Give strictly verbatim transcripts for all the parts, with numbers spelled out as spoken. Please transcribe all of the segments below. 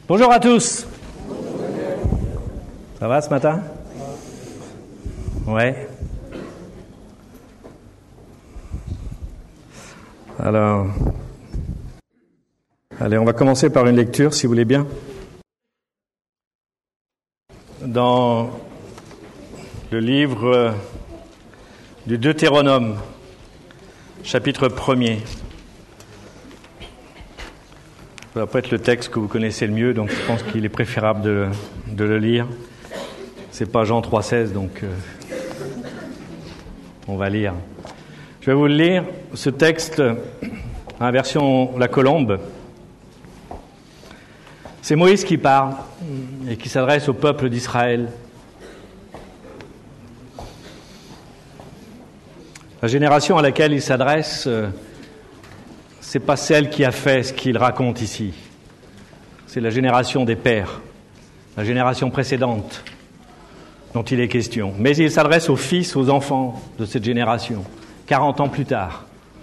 Bonjour à tous. Ça va ce matin? Ouais. Alors, allez, on va commencer par une lecture, si vous voulez bien. Dans le livre du Deutéronome, chapitre premier. Ça va pas être le texte que vous connaissez le mieux, donc je pense qu'il est préférable de, de le lire. C'est pas Jean trois seize, donc euh, on va lire. Je vais vous lire ce texte en version La Colombe. C'est Moïse qui parle et qui s'adresse au peuple d'Israël. La génération à laquelle il s'adresse, euh, c'est pas celle qui a fait ce qu'il raconte ici. C'est la génération des pères, la génération précédente dont il est question. Mais il s'adresse aux fils, aux enfants de cette génération, quarante ans plus tard.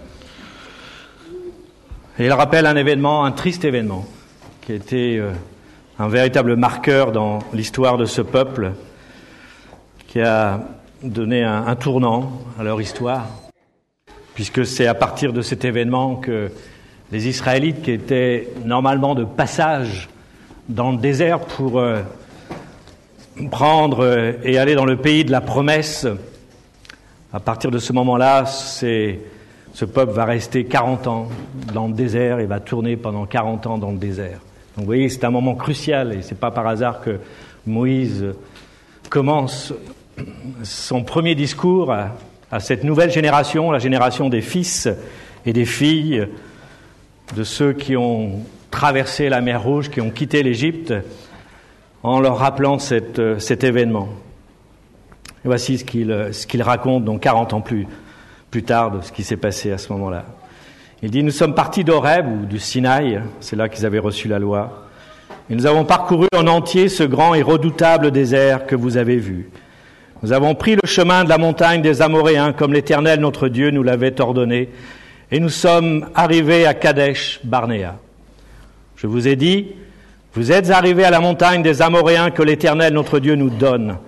Et il rappelle un événement, un triste événement, qui a été euh, un véritable marqueur dans l'histoire de ce peuple, qui a donné un, un tournant à leur histoire, puisque c'est à partir de cet événement que les Israélites, qui étaient normalement de passage dans le désert pour euh, prendre euh, et aller dans le pays de la promesse, à partir de ce moment-là, c'est, ce peuple va rester quarante ans dans le désert et va tourner pendant quarante ans dans le désert. Donc vous voyez, c'est un moment crucial et c'est pas par hasard que Moïse commence son premier discours à, à cette nouvelle génération, la génération des fils et des filles, de ceux qui ont traversé la mer Rouge, qui ont quitté l'Égypte, en leur rappelant cette, cet événement. Et voici ce qu'il, ce qu'il raconte, donc quarante ans plus, plus tard, de ce qui s'est passé à ce moment-là. Il dit, nous sommes partis d'Horeb, ou du Sinaï, c'est là qu'ils avaient reçu la loi, et nous avons parcouru en entier ce grand et redoutable désert que vous avez vu. Nous avons pris le chemin de la montagne des Amoréens, comme l'Éternel notre Dieu nous l'avait ordonné, et nous sommes arrivés à Kadesh Barnéa. Je vous ai dit, vous êtes arrivés à la montagne des Amoréens que l'Éternel notre Dieu nous donne.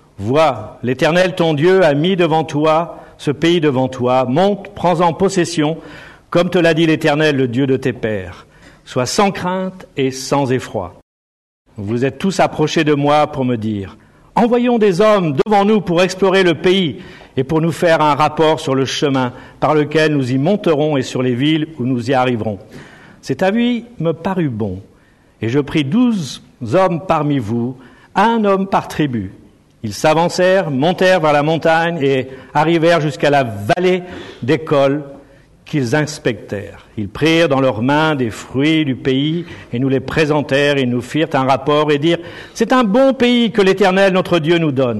Vois, l'Éternel ton Dieu a mis devant toi ce pays devant toi. Monte, prends-en possession, comme te l'a dit l'Éternel, le Dieu de tes pères. Sois sans crainte et sans effroi. Vous êtes tous approchés de moi pour me dire, envoyons des hommes devant nous pour explorer le pays et pour nous faire un rapport sur le chemin par lequel nous y monterons et sur les villes où nous y arriverons. Cet avis me parut bon, et je pris douze hommes parmi vous, un homme par tribu. Ils s'avancèrent, montèrent vers la montagne et arrivèrent jusqu'à la vallée d'École qu'ils inspectèrent. Ils prirent dans leurs mains des fruits du pays et nous les présentèrent et nous firent un rapport et dirent « C'est un bon pays que l'Éternel notre Dieu nous donne. »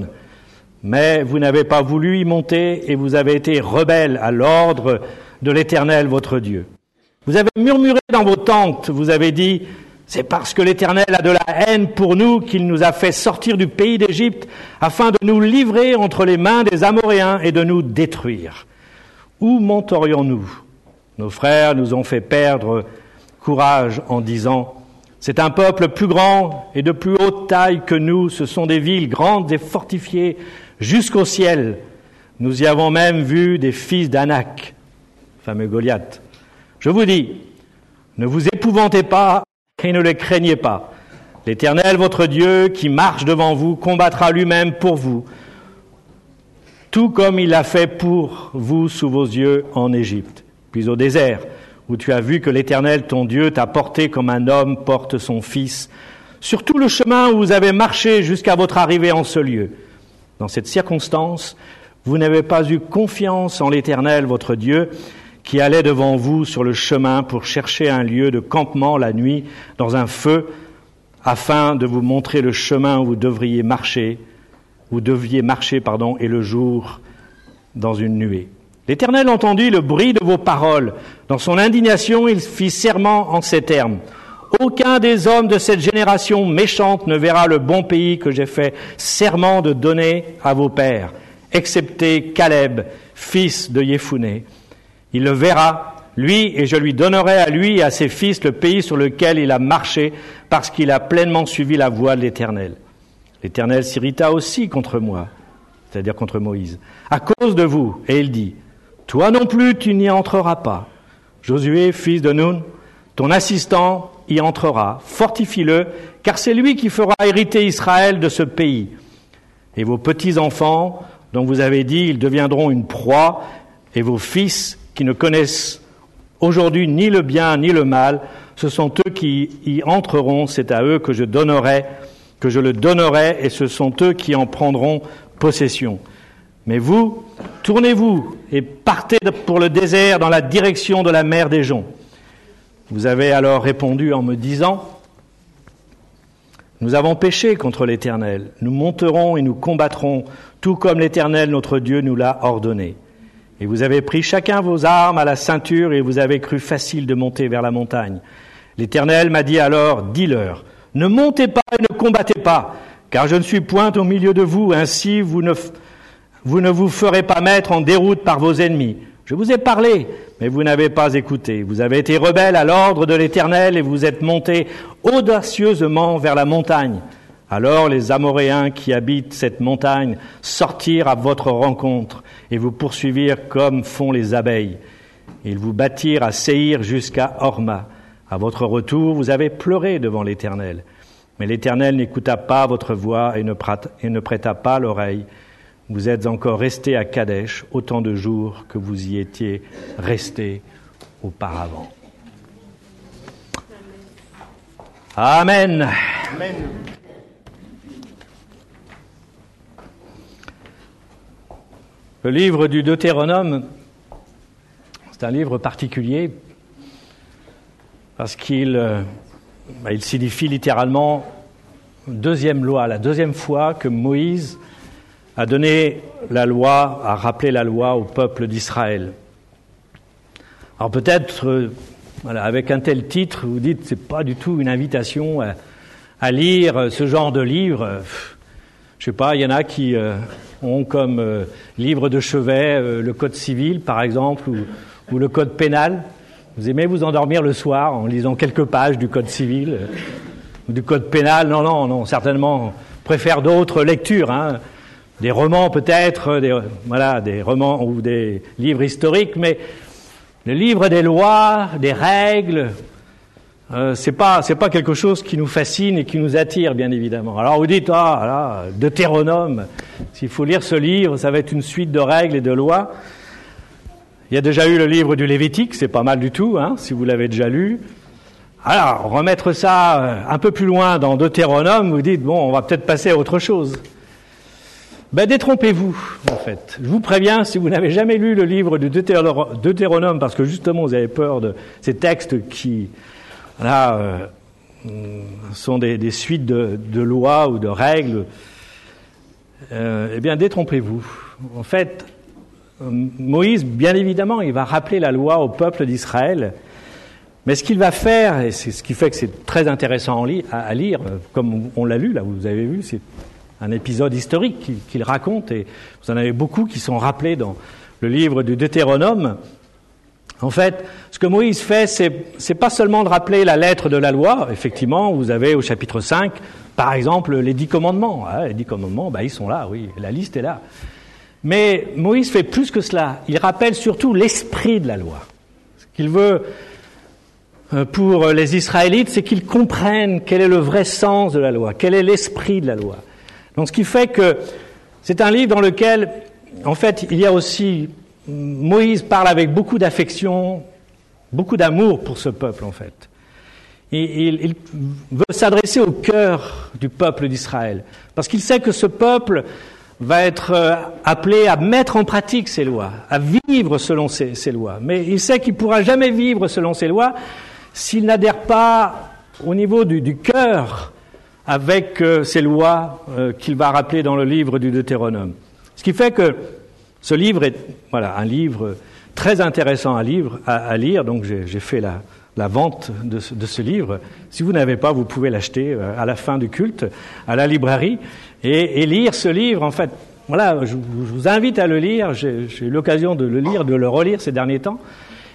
Mais vous n'avez pas voulu y monter et vous avez été rebelles à l'ordre de l'Éternel votre Dieu. Vous avez murmuré dans vos tentes, vous avez dit « C'est parce que l'Éternel a de la haine pour nous qu'il nous a fait sortir du pays d'Égypte afin de nous livrer entre les mains des Amoréens et de nous détruire. » Où monterions-nous ? Nos frères nous ont fait perdre courage en disant « C'est un peuple plus grand et de plus haute taille que nous, ce sont des villes grandes et fortifiées jusqu'au ciel. Nous y avons même vu des fils d'Anak, fameux Goliath. Je vous dis, ne vous épouvantez pas et ne les craignez pas. L'Éternel, votre Dieu, qui marche devant vous, combattra lui-même pour vous, tout comme il l'a fait pour vous sous vos yeux en Égypte. Puis au désert, où tu as vu que l'Éternel, ton Dieu, t'a porté comme un homme porte son fils, sur tout le chemin où vous avez marché jusqu'à votre arrivée en ce lieu. Dans cette circonstance, vous n'avez pas eu confiance en l'Éternel, votre Dieu, qui allait devant vous sur le chemin pour chercher un lieu de campement la nuit dans un feu, afin de vous montrer le chemin où vous devriez marcher, vous deviez marcher, pardon, et le jour dans une nuée. L'Éternel entendit le bruit de vos paroles. Dans son indignation, il fit serment en ces termes. Aucun des hommes de cette génération méchante ne verra le bon pays que j'ai fait serment de donner à vos pères, excepté Caleb, fils de Yéphuné. Il le verra, lui, et je lui donnerai à lui et à ses fils le pays sur lequel il a marché, parce qu'il a pleinement suivi la voie de l'Éternel. L'Éternel s'irrita aussi contre moi, c'est-à-dire contre Moïse, à cause de vous, et il dit, toi non plus tu n'y entreras pas. Josué, fils de Nun, ton assistant y entrera, fortifie-le, car c'est lui qui fera hériter Israël de ce pays. Et vos petits-enfants, dont vous avez dit, ils deviendront une proie, et vos fils, qui ne connaissent aujourd'hui ni le bien ni le mal, ce sont eux qui y entreront, c'est à eux que je donnerai, que je le donnerai, et ce sont eux qui en prendront possession. Mais vous, tournez-vous et partez pour le désert dans la direction de la mer des Joncs. Vous avez alors répondu en me disant, nous avons péché contre l'Éternel, nous monterons et nous combattrons, tout comme l'Éternel notre Dieu nous l'a ordonné. Et vous avez pris chacun vos armes à la ceinture et vous avez cru facile de monter vers la montagne. L'Éternel m'a dit alors, dis-leur, ne montez pas et ne combattez pas, car je ne suis point au milieu de vous, ainsi vous ne, vous ne vous ferez pas mettre en déroute par vos ennemis. Je vous ai parlé, mais vous n'avez pas écouté. Vous avez été rebelles à l'ordre de l'Éternel et vous êtes montés audacieusement vers la montagne. Alors les Amoréens qui habitent cette montagne sortirent à votre rencontre et vous poursuivirent comme font les abeilles. Ils vous battirent à Séhir jusqu'à Horma. À votre retour, vous avez pleuré devant l'Éternel. Mais l'Éternel n'écouta pas votre voix et ne prêta, et ne prêta pas l'oreille. Vous êtes encore restés à Kadesh autant de jours que vous y étiez restés auparavant. Amen. Amen. Le livre du Deutéronome, c'est un livre particulier parce qu'il euh, bah, il signifie littéralement deuxième loi, la deuxième fois que Moïse a donné la loi, a rappelé la loi au peuple d'Israël. Alors peut-être, euh, voilà, avec un tel titre, vous dites c'est pas du tout une invitation à, à lire ce genre de livre. Je sais pas, il y en a qui euh, ont comme euh, livre de chevet euh, le code civil, par exemple, ou, ou le code pénal. Vous aimez vous endormir le soir en lisant quelques pages du code civil euh, ou du code pénal? Non, non, non, certainement, on préfère d'autres lectures, hein. Des romans peut-être, des, voilà, des romans ou des livres historiques, mais le livre des lois, des règles, euh, c'est pas c'est pas quelque chose qui nous fascine et qui nous attire, bien évidemment. Alors vous dites, ah là, Deutéronome, s'il faut lire ce livre, ça va être une suite de règles et de lois. Il y a déjà eu le livre du Lévitique, c'est pas mal du tout, hein, si vous l'avez déjà lu. Alors, remettre ça un peu plus loin dans Deutéronome, vous dites, bon, on va peut-être passer à autre chose. Ben, détrompez-vous, en fait. Je vous préviens, si vous n'avez jamais lu le livre du Deutéronome, parce que justement vous avez peur de ces textes qui, là, euh, sont des, des suites de, de lois ou de règles, euh, eh bien, détrompez-vous. En fait, Moïse, bien évidemment, il va rappeler la loi au peuple d'Israël, mais ce qu'il va faire, et c'est ce qui fait que c'est très intéressant à lire, comme on l'a lu, là, vous avez vu, c'est un épisode historique qu'il, qu'il raconte, et vous en avez beaucoup qui sont rappelés dans le livre du Deutéronome. En fait, ce que Moïse fait, c'est, c'est pas seulement de rappeler la lettre de la loi. Effectivement, vous avez au chapitre cinq, par exemple, les dix commandements. Ah, les dix commandements, bah, ils sont là, oui, la liste est là. Mais Moïse fait plus que cela. Il rappelle surtout l'esprit de la loi. Ce qu'il veut pour les Israélites, c'est qu'ils comprennent quel est le vrai sens de la loi, quel est l'esprit de la loi. Donc, ce qui fait que c'est un livre dans lequel, en fait, il y a aussi, Moïse parle avec beaucoup d'affection, beaucoup d'amour pour ce peuple, en fait. Et il, il veut s'adresser au cœur du peuple d'Israël, parce qu'il sait que ce peuple va être appelé à mettre en pratique ces lois, à vivre selon ces, ces lois. Mais il sait qu'il ne pourra jamais vivre selon ces lois s'il n'adhère pas au niveau du, du cœur avec euh, ces lois euh, qu'il va rappeler dans le livre du Deutéronome. Ce qui fait que ce livre est voilà, un livre très intéressant à, livre, à, à lire, donc j'ai, j'ai fait la, la vente de ce, de ce livre. Si vous n'avez pas, vous pouvez l'acheter euh, à la fin du culte, à la librairie, et, et lire ce livre. En fait, voilà, je, je vous invite à le lire, j'ai, j'ai eu l'occasion de le lire, de le relire ces derniers temps,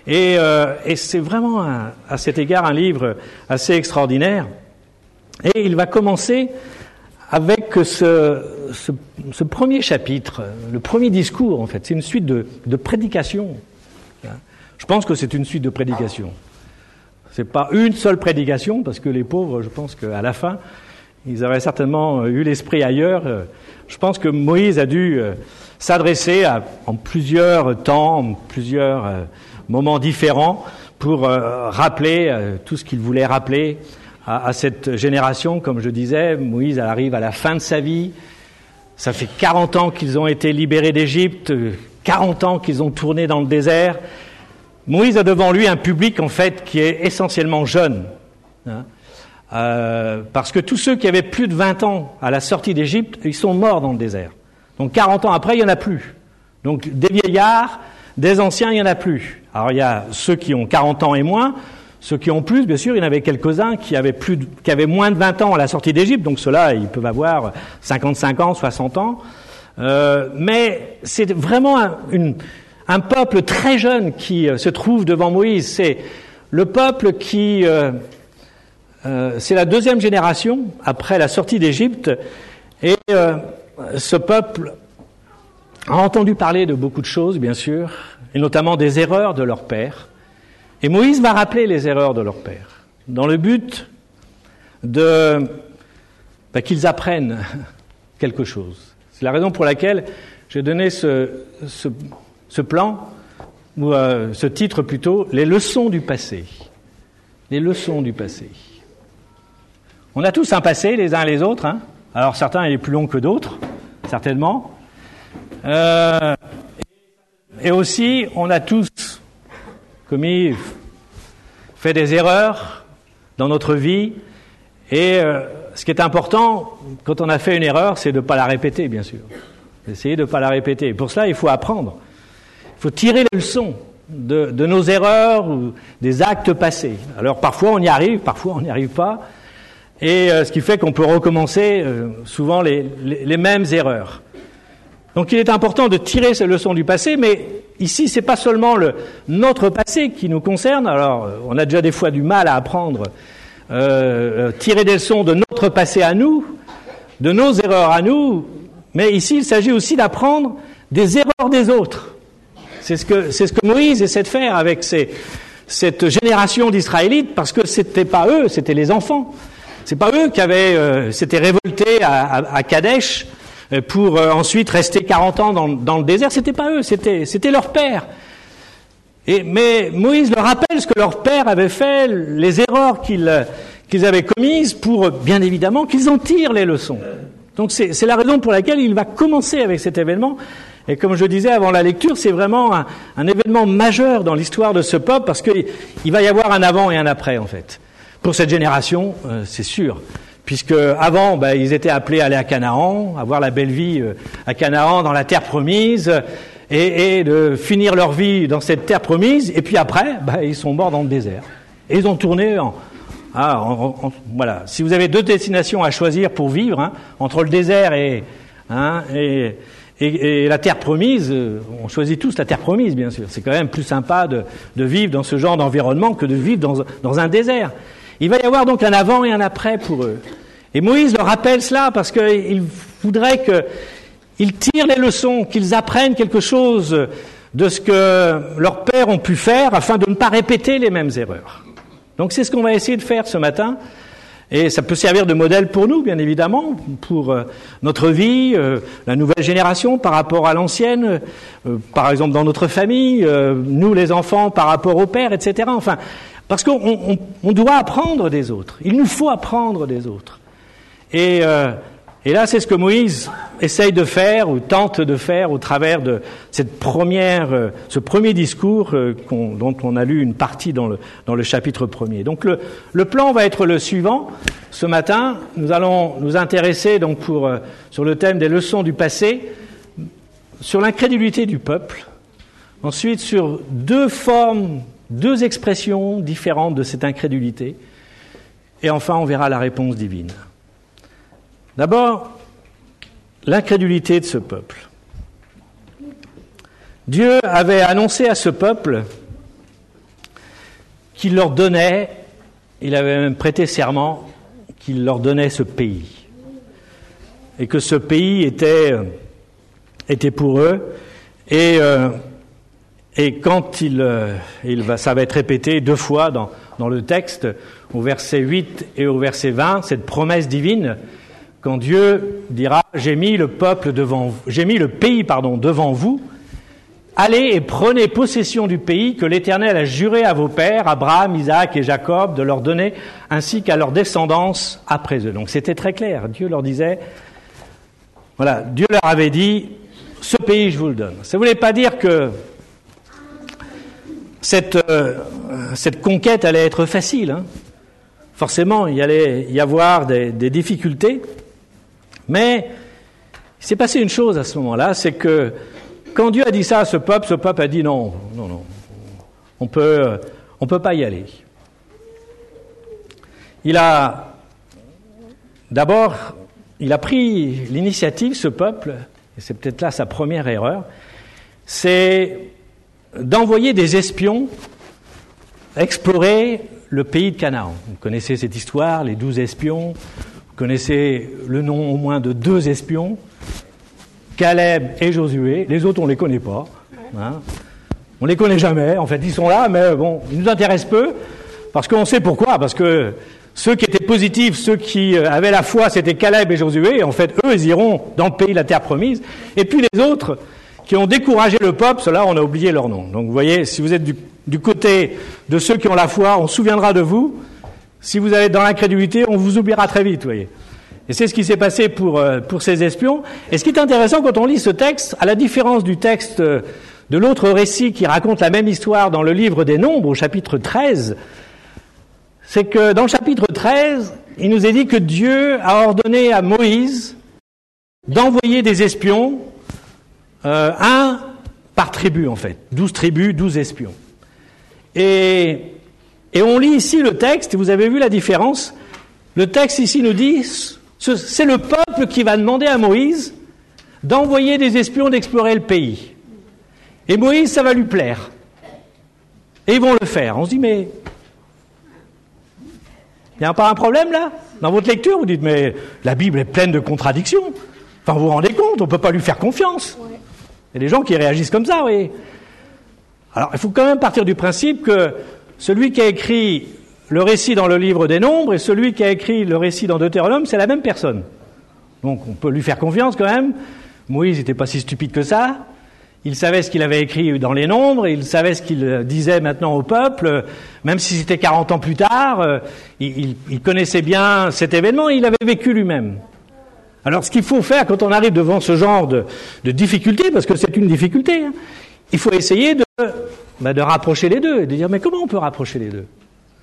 Et, euh, et c'est vraiment, un, à cet égard, un livre assez extraordinaire. Et il va commencer avec ce, ce, ce premier chapitre, le premier discours, en fait. C'est une suite de, de prédications. Je pense que c'est une suite de prédications. C'est pas une seule prédication, parce que les pauvres, je pense qu'à la fin, ils auraient certainement eu l'esprit ailleurs. Je pense que Moïse a dû s'adresser à, en plusieurs temps, en plusieurs euh, moments différents, pour euh, rappeler euh, tout ce qu'il voulait rappeler à, à cette génération. Comme je disais, Moïse arrive à la fin de sa vie. Ça fait quarante ans qu'ils ont été libérés d'Égypte, quarante ans qu'ils ont tourné dans le désert. Moïse a devant lui un public, en fait, qui est essentiellement jeune. Hein, euh, parce que tous ceux qui avaient plus de vingt ans à la sortie d'Égypte, ils sont morts dans le désert. Donc quarante ans après, il n'y en a plus. Donc des vieillards, des anciens, il n'y en a plus. Alors il y a ceux qui ont quarante ans et moins, ceux qui ont plus, bien sûr, il y en avait quelques-uns qui avaient, plus de, qui avaient moins de vingt ans à la sortie d'Égypte, donc ceux-là, ils peuvent avoir cinquante-cinq ans, soixante ans. Euh, mais c'est vraiment un, une, un peuple très jeune qui euh, se trouve devant Moïse. C'est le peuple qui... Euh, euh, c'est la deuxième génération après la sortie d'Égypte, et... Euh, ce peuple a entendu parler de beaucoup de choses, bien sûr, et notamment des erreurs de leur père. Et Moïse va rappeler les erreurs de leur père, dans le but de ben, qu'ils apprennent quelque chose. C'est la raison pour laquelle j'ai donné ce, ce, ce plan, ou euh, ce titre plutôt, « Les leçons du passé ». Les leçons du passé. On a tous un passé, les uns les autres, hein. Alors certains, il est plus long que d'autres, certainement. Euh, et aussi, on a tous commis, fait des erreurs dans notre vie. Et euh, ce qui est important, quand on a fait une erreur, c'est de ne pas la répéter, bien sûr. Essayer de ne pas la répéter. Et pour cela, il faut apprendre. Il faut tirer les leçons de, de nos erreurs ou des actes passés. Alors parfois, on y arrive, parfois, on n'y arrive pas. Et euh, ce qui fait qu'on peut recommencer euh, souvent les, les, les mêmes erreurs. Donc il est important de tirer ces leçons du passé, mais ici c'est pas seulement le, notre passé qui nous concerne. Alors on a déjà des fois du mal à apprendre, euh, tirer des leçons de notre passé à nous, de nos erreurs à nous, mais ici il s'agit aussi d'apprendre des erreurs des autres. C'est ce que, c'est ce que Moïse essaie de faire avec ces, cette génération d'Israélites, parce que c'était pas eux, c'était les enfants. C'est pas eux qui avaient euh, s'étaient révoltés à, à, à Kadesh pour euh, ensuite rester quarante ans dans, dans le désert. C'était pas eux, c'était c'était leur père. Et mais Moïse leur rappelle ce que leur père avait fait, les erreurs qu'ils qu'ils avaient commises, pour bien évidemment qu'ils en tirent les leçons. Donc c'est c'est la raison pour laquelle il va commencer avec cet événement. Et comme je disais avant la lecture, c'est vraiment un, un événement majeur dans l'histoire de ce peuple, parce que il va y avoir un avant et un après, en fait. Pour cette génération, euh, c'est sûr, puisque avant, ben, ils étaient appelés à aller à Canaan, avoir la belle vie euh, à Canaan, dans la terre promise, et, et de finir leur vie dans cette terre promise. Et puis après, ben, ils sont morts dans le désert. Et ils ont tourné en, ah, en, en voilà. Si vous avez deux destinations à choisir pour vivre, hein, entre le désert et, hein, et, et, et la terre promise, on choisit tous la terre promise, bien sûr. C'est quand même plus sympa de, de vivre dans ce genre d'environnement que de vivre dans, dans un désert. Il va y avoir donc un avant et un après pour eux. Et Moïse leur rappelle cela parce qu'il voudrait qu'ils tirent les leçons, qu'ils apprennent quelque chose de ce que leurs pères ont pu faire afin de ne pas répéter les mêmes erreurs. Donc c'est ce qu'on va essayer de faire ce matin. Et ça peut servir de modèle pour nous, bien évidemment, pour notre vie, la nouvelle génération par rapport à l'ancienne, par exemple dans notre famille, nous les enfants par rapport au père, et cetera. Enfin, parce qu'on on, on doit apprendre des autres. Il nous faut apprendre des autres. Et, euh, et là, c'est ce que Moïse essaye de faire ou tente de faire au travers de cette première, euh, ce premier discours euh, qu'on, dont on a lu une partie dans le, dans le chapitre premier. Donc le, le plan va être le suivant. Ce matin, nous allons nous intéresser donc pour euh, sur le thème des leçons du passé, sur l'incrédulité du peuple. Ensuite, sur deux formes, deux expressions différentes de cette incrédulité. Et enfin, on verra la réponse divine. D'abord, l'incrédulité de ce peuple. Dieu avait annoncé à ce peuple qu'il leur donnait, il avait même prêté serment qu'il leur donnait ce pays. Et que ce pays était, était pour eux. Et, euh, et quand il, euh, il va, ça va être répété deux fois dans, dans le texte, au verset huit et au verset vingt, cette promesse divine, quand Dieu dira « J'ai mis le peuple devant vous, j'ai mis le pays, pardon, devant vous, allez et prenez possession du pays que l'Éternel a juré à vos pères, Abraham, Isaac et Jacob, de leur donner, ainsi qu'à leur descendance après eux. » Donc c'était très clair. Dieu leur disait, voilà, Dieu leur avait dit, ce pays je vous le donne. Ça ne voulait pas dire que cette, euh, cette conquête allait être facile. Hein. Forcément, il allait y avoir des, des difficultés. Mais il s'est passé une chose à ce moment-là, c'est que quand Dieu a dit ça à ce peuple, ce peuple a dit non, non, non, on peut, on peut pas y aller. Il a, d'abord, il a pris l'initiative, ce peuple, et c'est peut-être là sa première erreur, c'est d'envoyer des espions explorer le pays de Canaan. Vous connaissez cette histoire, les douze espions, vous connaissez le nom au moins de deux espions, Caleb et Josué. Les autres, on les connaît pas. Hein. On les connaît jamais. En fait, ils sont là, mais bon, ils nous intéressent peu, parce qu'on sait pourquoi. Parce que ceux qui étaient positifs, ceux qui avaient la foi, c'était Caleb et Josué. Et en fait, eux, ils iront dans le pays de la terre promise. Et puis les autres, qui ont découragé le peuple, ceux-là, on a oublié leur nom. Donc vous voyez, si vous êtes du, du côté de ceux qui ont la foi, on se souviendra de vous. Si vous êtes dans l'incrédulité, on vous oubliera très vite, vous voyez. Et c'est ce qui s'est passé pour, pour ces espions. Et ce qui est intéressant quand on lit ce texte, à la différence du texte de l'autre récit qui raconte la même histoire dans le livre des Nombres, au chapitre treize, c'est que dans le chapitre treize, il nous est dit que Dieu a ordonné à Moïse d'envoyer des espions, euh, un par tribu en fait, douze tribus, douze espions. Et, et on lit ici le texte, et vous avez vu la différence, le texte ici nous dit... C'est le peuple qui va demander à Moïse d'envoyer des espions d'explorer le pays. Et Moïse, ça va lui plaire. Et ils vont le faire. On se dit, mais il n'y a pas un problème là? Dans votre lecture, vous dites, mais la Bible est pleine de contradictions. Enfin, vous vous rendez compte, on ne peut pas lui faire confiance. Il y a des gens qui réagissent comme ça, oui. Alors, il faut quand même partir du principe que celui qui a écrit le récit dans le livre des Nombres et celui qui a écrit le récit dans Deutéronome, c'est la même personne. Donc on peut lui faire confiance quand même. Moïse n'était pas si stupide que ça. Il savait ce qu'il avait écrit dans les Nombres, il savait ce qu'il disait maintenant au peuple, même si c'était quarante ans plus tard, il, il, il connaissait bien cet événement, il l'avait vécu lui-même. Alors ce qu'il faut faire quand on arrive devant ce genre de, de difficulté, parce que c'est une difficulté, hein, il faut essayer de, bah, de rapprocher les deux et de dire mais comment on peut rapprocher les deux ?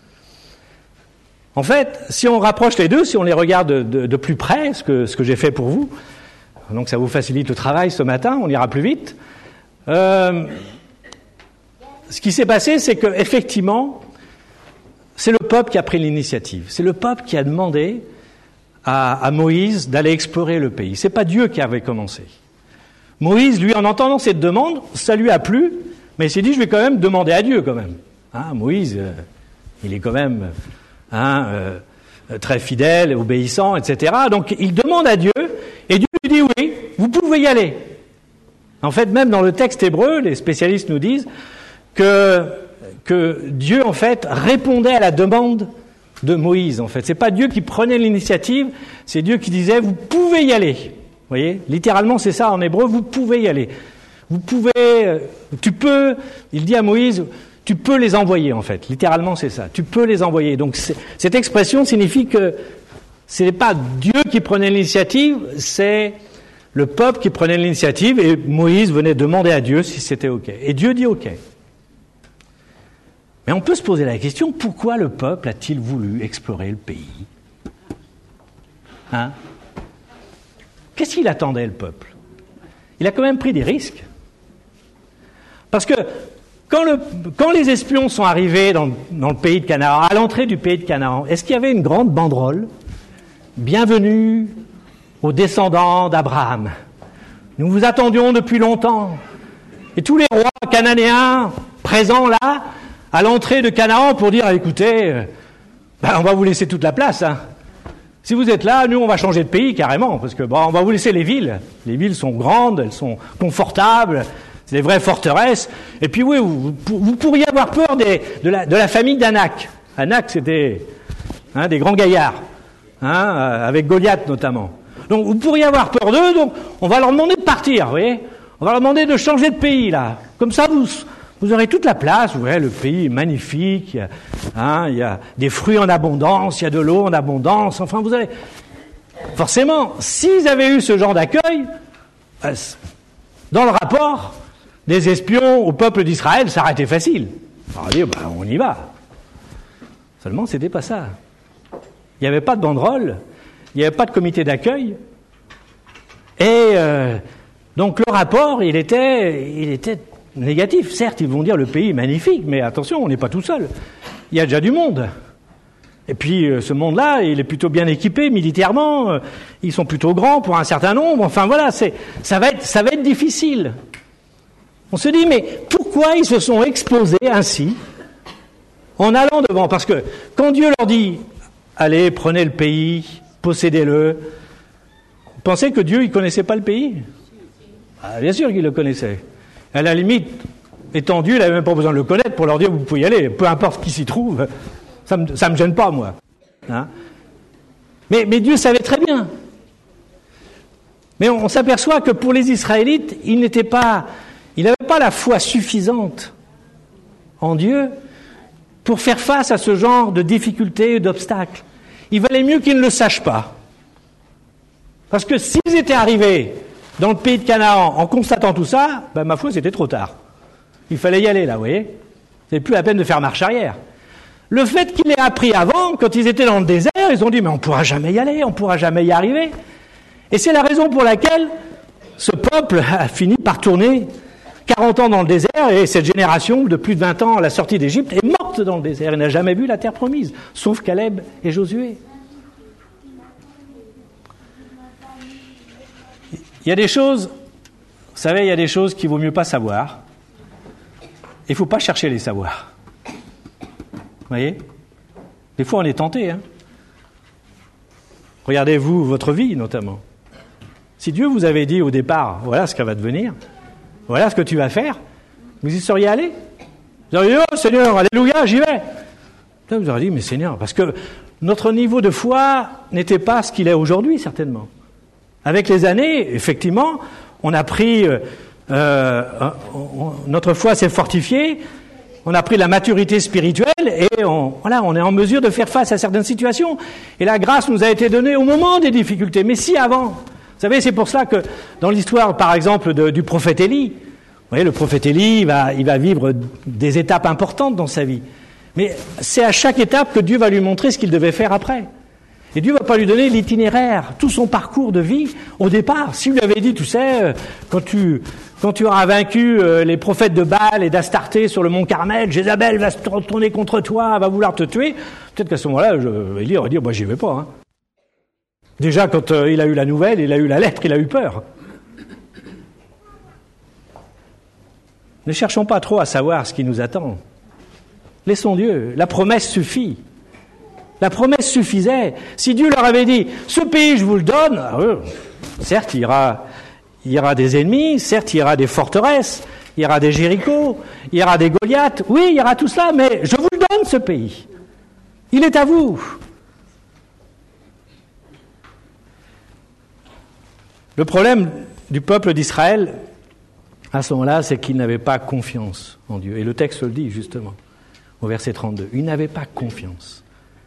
En fait, si on rapproche les deux, si on les regarde de, de, de plus près, ce que, ce que j'ai fait pour vous, donc ça vous facilite le travail ce matin, on ira plus vite. Euh, ce qui s'est passé, c'est que effectivement, c'est le peuple qui a pris l'initiative. C'est le peuple qui a demandé à, à Moïse d'aller explorer le pays. C'est pas Dieu qui avait commencé. Moïse, lui, en entendant cette demande, ça lui a plu, mais il s'est dit, je vais quand même demander à Dieu quand même. Hein, Moïse, euh, il est quand même... Hein, euh, très fidèle, obéissant, et cetera. Donc il demande à Dieu, et Dieu lui dit oui, vous pouvez y aller. En fait, même dans le texte hébreu, les spécialistes nous disent que, que Dieu, en fait, répondait à la demande de Moïse, en fait. C'est pas Dieu qui prenait l'initiative, c'est Dieu qui disait, vous pouvez y aller. Vous voyez, littéralement, c'est ça en hébreu, vous pouvez y aller. Vous pouvez, tu peux, il dit à Moïse, tu peux les envoyer, en fait. Littéralement, c'est ça. Tu peux les envoyer. Donc, cette expression signifie que ce n'est pas Dieu qui prenait l'initiative, c'est le peuple qui prenait l'initiative et Moïse venait demander à Dieu si c'était OK. Et Dieu dit OK. Mais on peut se poser la question, pourquoi le peuple a-t-il voulu explorer le pays ? Hein ? Qu'est-ce qu'il attendait, le peuple ? Il a quand même pris des risques. Parce que Quand, le, quand les espions sont arrivés dans, dans le pays de Canaan, à l'entrée du pays de Canaan, est-ce qu'il y avait une grande banderole ? Bienvenue aux descendants d'Abraham. Nous vous attendions depuis longtemps. Et tous les rois cananéens présents là à l'entrée de Canaan pour dire, écoutez, euh, ben, on va vous laisser toute la place. Hein. Si vous êtes là, nous, on va changer de pays carrément, parce que bon, on va vous laisser les villes. Les villes sont grandes, elles sont confortables, c'est des vraies forteresses. Et puis oui, vous, vous pourriez avoir peur des, de, la, de la famille d'Anak. Anak, c'était hein, des grands gaillards, hein, avec Goliath notamment. Donc vous pourriez avoir peur d'eux, donc on va leur demander de partir, vous voyez. On va leur demander de changer de pays, là. Comme ça, vous... Vous aurez toute la place, vous voyez, le pays est magnifique, hein, il y a des fruits en abondance, il y a de l'eau en abondance, enfin vous avez... Forcément, s'ils avaient eu ce genre d'accueil, dans le rapport des espions au peuple d'Israël, ça aurait été facile. On aurait dit, ben, on y va. Seulement, c'était pas ça. Il n'y avait pas de banderole, il n'y avait pas de comité d'accueil, et euh, donc le rapport, il était... Il était négatif. Certes, ils vont dire le pays est magnifique, mais attention, on n'est pas tout seul. Il y a déjà du monde. Et puis, euh, ce monde-là, il est plutôt bien équipé militairement. Euh, ils sont plutôt grands pour un certain nombre. Enfin, voilà, c'est, ça va être, ça va être difficile. On se dit, mais pourquoi ils se sont exposés ainsi en allant devant? Parce que quand Dieu leur dit, allez, prenez le pays, possédez-le, vous pensez que Dieu, il connaissait pas le pays? Ah, bien sûr qu'il le connaissait. À la limite, étant Dieu, il n'avait même pas besoin de le connaître pour leur dire vous pouvez y aller, peu importe qui s'y trouve, ça me, ça me gêne pas, moi. Hein? mais, mais Dieu savait très bien. Mais on, on s'aperçoit que pour les Israélites, ils n'étaient pas, ils n'avaient pas la foi suffisante en Dieu pour faire face à ce genre de difficultés et d'obstacles. Il valait mieux qu'ils ne le sachent pas. Parce que s'ils étaient arrivés dans le pays de Canaan, en constatant tout ça, ben, ma foi, c'était trop tard. Il fallait y aller, là, vous voyez. C'est plus la peine de faire marche arrière. Le fait qu'ils l'aient appris avant, quand ils étaient dans le désert, ils ont dit, mais on ne pourra jamais y aller, on ne pourra jamais y arriver. Et c'est la raison pour laquelle ce peuple a fini par tourner quarante ans dans le désert, et cette génération de plus de vingt ans à la sortie d'Égypte est morte dans le désert et n'a jamais vu la terre promise, sauf Caleb et Josué. Il y a des choses, vous savez, il y a des choses qu'il vaut mieux pas savoir. Il ne faut pas chercher les savoirs. Vous voyez ? Des fois, on est tenté. Hein ? Regardez-vous votre vie, notamment. Si Dieu vous avait dit au départ, voilà ce qu'elle va devenir, voilà ce que tu vas faire, vous y seriez allé ? Vous auriez dit, oh Seigneur, alléluia, j'y vais. Là, vous auriez dit, mais Seigneur, parce que notre niveau de foi n'était pas ce qu'il est aujourd'hui, certainement. Avec les années, effectivement, on a pris, euh, euh, on, notre foi s'est fortifiée, on a pris la maturité spirituelle et on, voilà, on est en mesure de faire face à certaines situations. Et la grâce nous a été donnée au moment des difficultés. Mais si avant, vous savez, c'est pour cela que dans l'histoire, par exemple, de, du prophète Élie, vous voyez, le prophète Élie, il va, il va vivre des étapes importantes dans sa vie. Mais c'est à chaque étape que Dieu va lui montrer ce qu'il devait faire après. Et Dieu ne va pas lui donner l'itinéraire, tout son parcours de vie au départ. S'il lui avait dit, tu sais, quand tu, quand tu auras vaincu les prophètes de Baal et d'Astarté sur le mont Carmel, Jézabel va se retourner contre toi, va vouloir te tuer. Peut-être qu'à ce moment-là, Élie aurait dit, bah, j'y vais pas. Hein. Déjà, quand euh, il a eu la nouvelle, il a eu la lettre, il a eu peur. Ne cherchons pas trop à savoir ce qui nous attend. Laissons Dieu. La promesse suffit. La promesse suffisait. Si Dieu leur avait dit, ce pays, je vous le donne, euh, certes, il y aura, il y aura des ennemis, certes, il y aura des forteresses, il y aura des Jéricho, il y aura des Goliaths, oui, il y aura tout cela, mais je vous le donne, ce pays. Il est à vous. Le problème du peuple d'Israël, à ce moment-là, c'est qu'il n'avait pas confiance en Dieu. Et le texte le dit, justement, au verset trente-deux. Il n'avait pas confiance.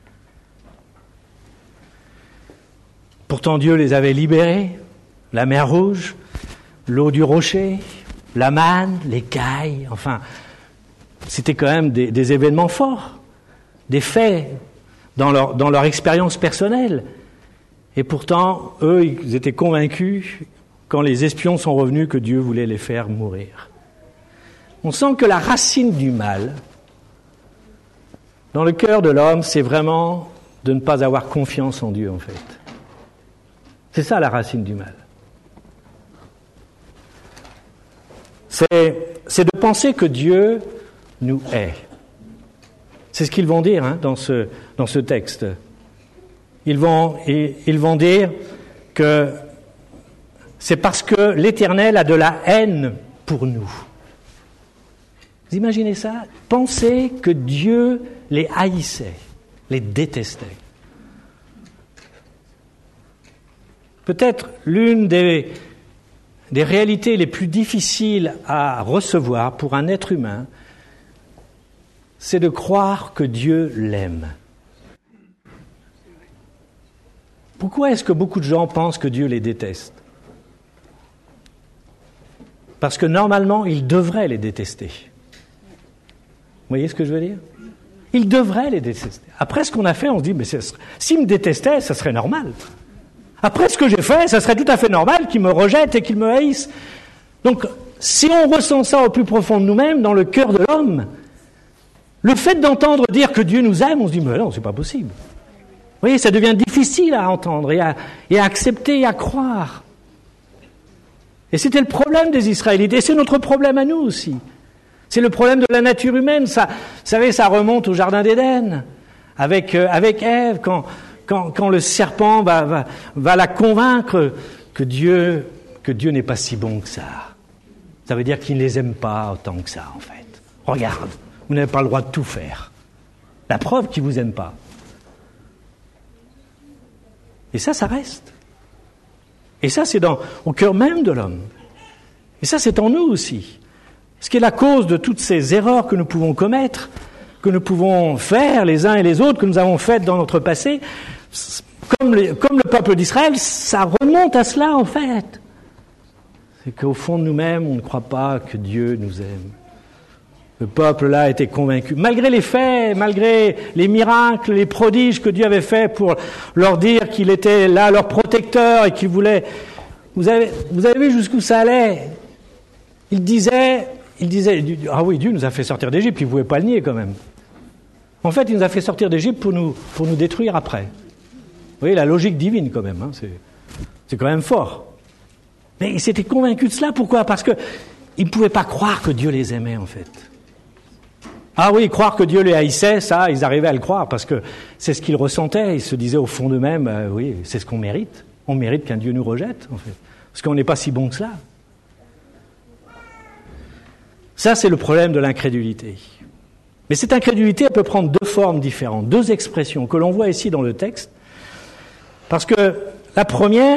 Pourtant, Dieu les avait libérés, la mer Rouge, l'eau du rocher, la manne, les cailles, enfin, c'était quand même des, des événements forts, des faits dans leur, dans leur expérience personnelle. Et pourtant, eux, ils étaient convaincus, quand les espions sont revenus, que Dieu voulait les faire mourir. On sent que la racine du mal, dans le cœur de l'homme, c'est vraiment de ne pas avoir confiance en Dieu, en fait. C'est ça la racine du mal. C'est, c'est de penser que Dieu nous hait. C'est ce qu'ils vont dire hein, dans ce, dans ce texte. Ils vont, ils, ils vont dire que c'est parce que l'Éternel a de la haine pour nous. Vous imaginez ça? Pensez que Dieu les haïssait, les détestait. Peut-être l'une des, des réalités les plus difficiles à recevoir pour un être humain, c'est de croire que Dieu l'aime. Pourquoi est-ce que beaucoup de gens pensent que Dieu les déteste? Parce que normalement, il devrait les détester. Vous voyez ce que je veux dire? Il devrait les détester. Après ce qu'on a fait, on se dit, mais s'il me détestait, ça serait normal. Après ce que j'ai fait, ça serait tout à fait normal qu'il me rejette et qu'il me haïsse. Donc, si on ressent ça au plus profond de nous-mêmes, dans le cœur de l'homme, le fait d'entendre dire que Dieu nous aime, on se dit, mais non, c'est pas possible. Vous voyez, ça devient difficile à entendre et à, et à accepter et à croire. Et c'était le problème des Israélites, et c'est notre problème à nous aussi. C'est le problème de la nature humaine. Ça, vous savez, ça remonte au Jardin d'Éden, avec, euh, avec Ève, quand... Quand, quand le serpent va, va, va la convaincre que Dieu, que Dieu n'est pas si bon que ça. Ça veut dire qu'il ne les aime pas autant que ça, en fait. Regarde, vous n'avez pas le droit de tout faire. La preuve qu'il ne vous aime pas. Et ça, ça reste. Et ça, c'est dans, au cœur même de l'homme. Et ça, c'est en nous aussi. Ce qui est la cause de toutes ces erreurs que nous pouvons commettre, que nous pouvons faire les uns et les autres, que nous avons faites dans notre passé, comme, les, comme le peuple d'Israël, ça remonte à cela en fait. C'est qu'au fond de nous-mêmes, on ne croit pas que Dieu nous aime. Le peuple là était convaincu, malgré les faits, malgré les miracles, les prodiges que Dieu avait faits pour leur dire qu'il était là leur protecteur et qu'il voulait... Vous avez, vous avez vu jusqu'où ça allait? Il disait, il disait, ah oui, Dieu nous a fait sortir d'Égypte, il ne pouvait pas le nier quand même. En fait, il nous a fait sortir d'Égypte pour nous, pour nous détruire après. Vous voyez, la logique divine quand même, hein, c'est, c'est quand même fort. Mais ils s'étaient convaincus de cela, pourquoi? Parce qu'ils ne pouvaient pas croire que Dieu les aimait en fait. Ah oui, croire que Dieu les haïssait, ça, ils arrivaient à le croire, parce que c'est ce qu'ils ressentaient, ils se disaient au fond d'eux-mêmes, euh, oui, c'est ce qu'on mérite. On mérite qu'un Dieu nous rejette, en fait, parce qu'on n'est pas si bon que cela. Ça, c'est le problème de l'incrédulité. Mais cette incrédulité, elle peut prendre deux formes différentes, deux expressions que l'on voit ici dans le texte. Parce que la première,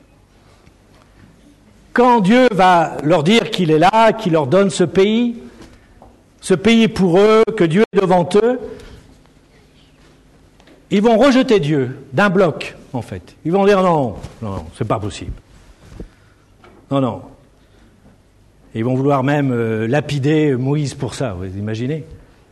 quand Dieu va leur dire qu'il est là, qu'il leur donne ce pays, ce pays pour eux, que Dieu est devant eux, ils vont rejeter Dieu d'un bloc, en fait. Ils vont dire non, non, non, c'est pas possible. Non, non. Et ils vont vouloir même euh, lapider Moïse pour ça, vous imaginez ?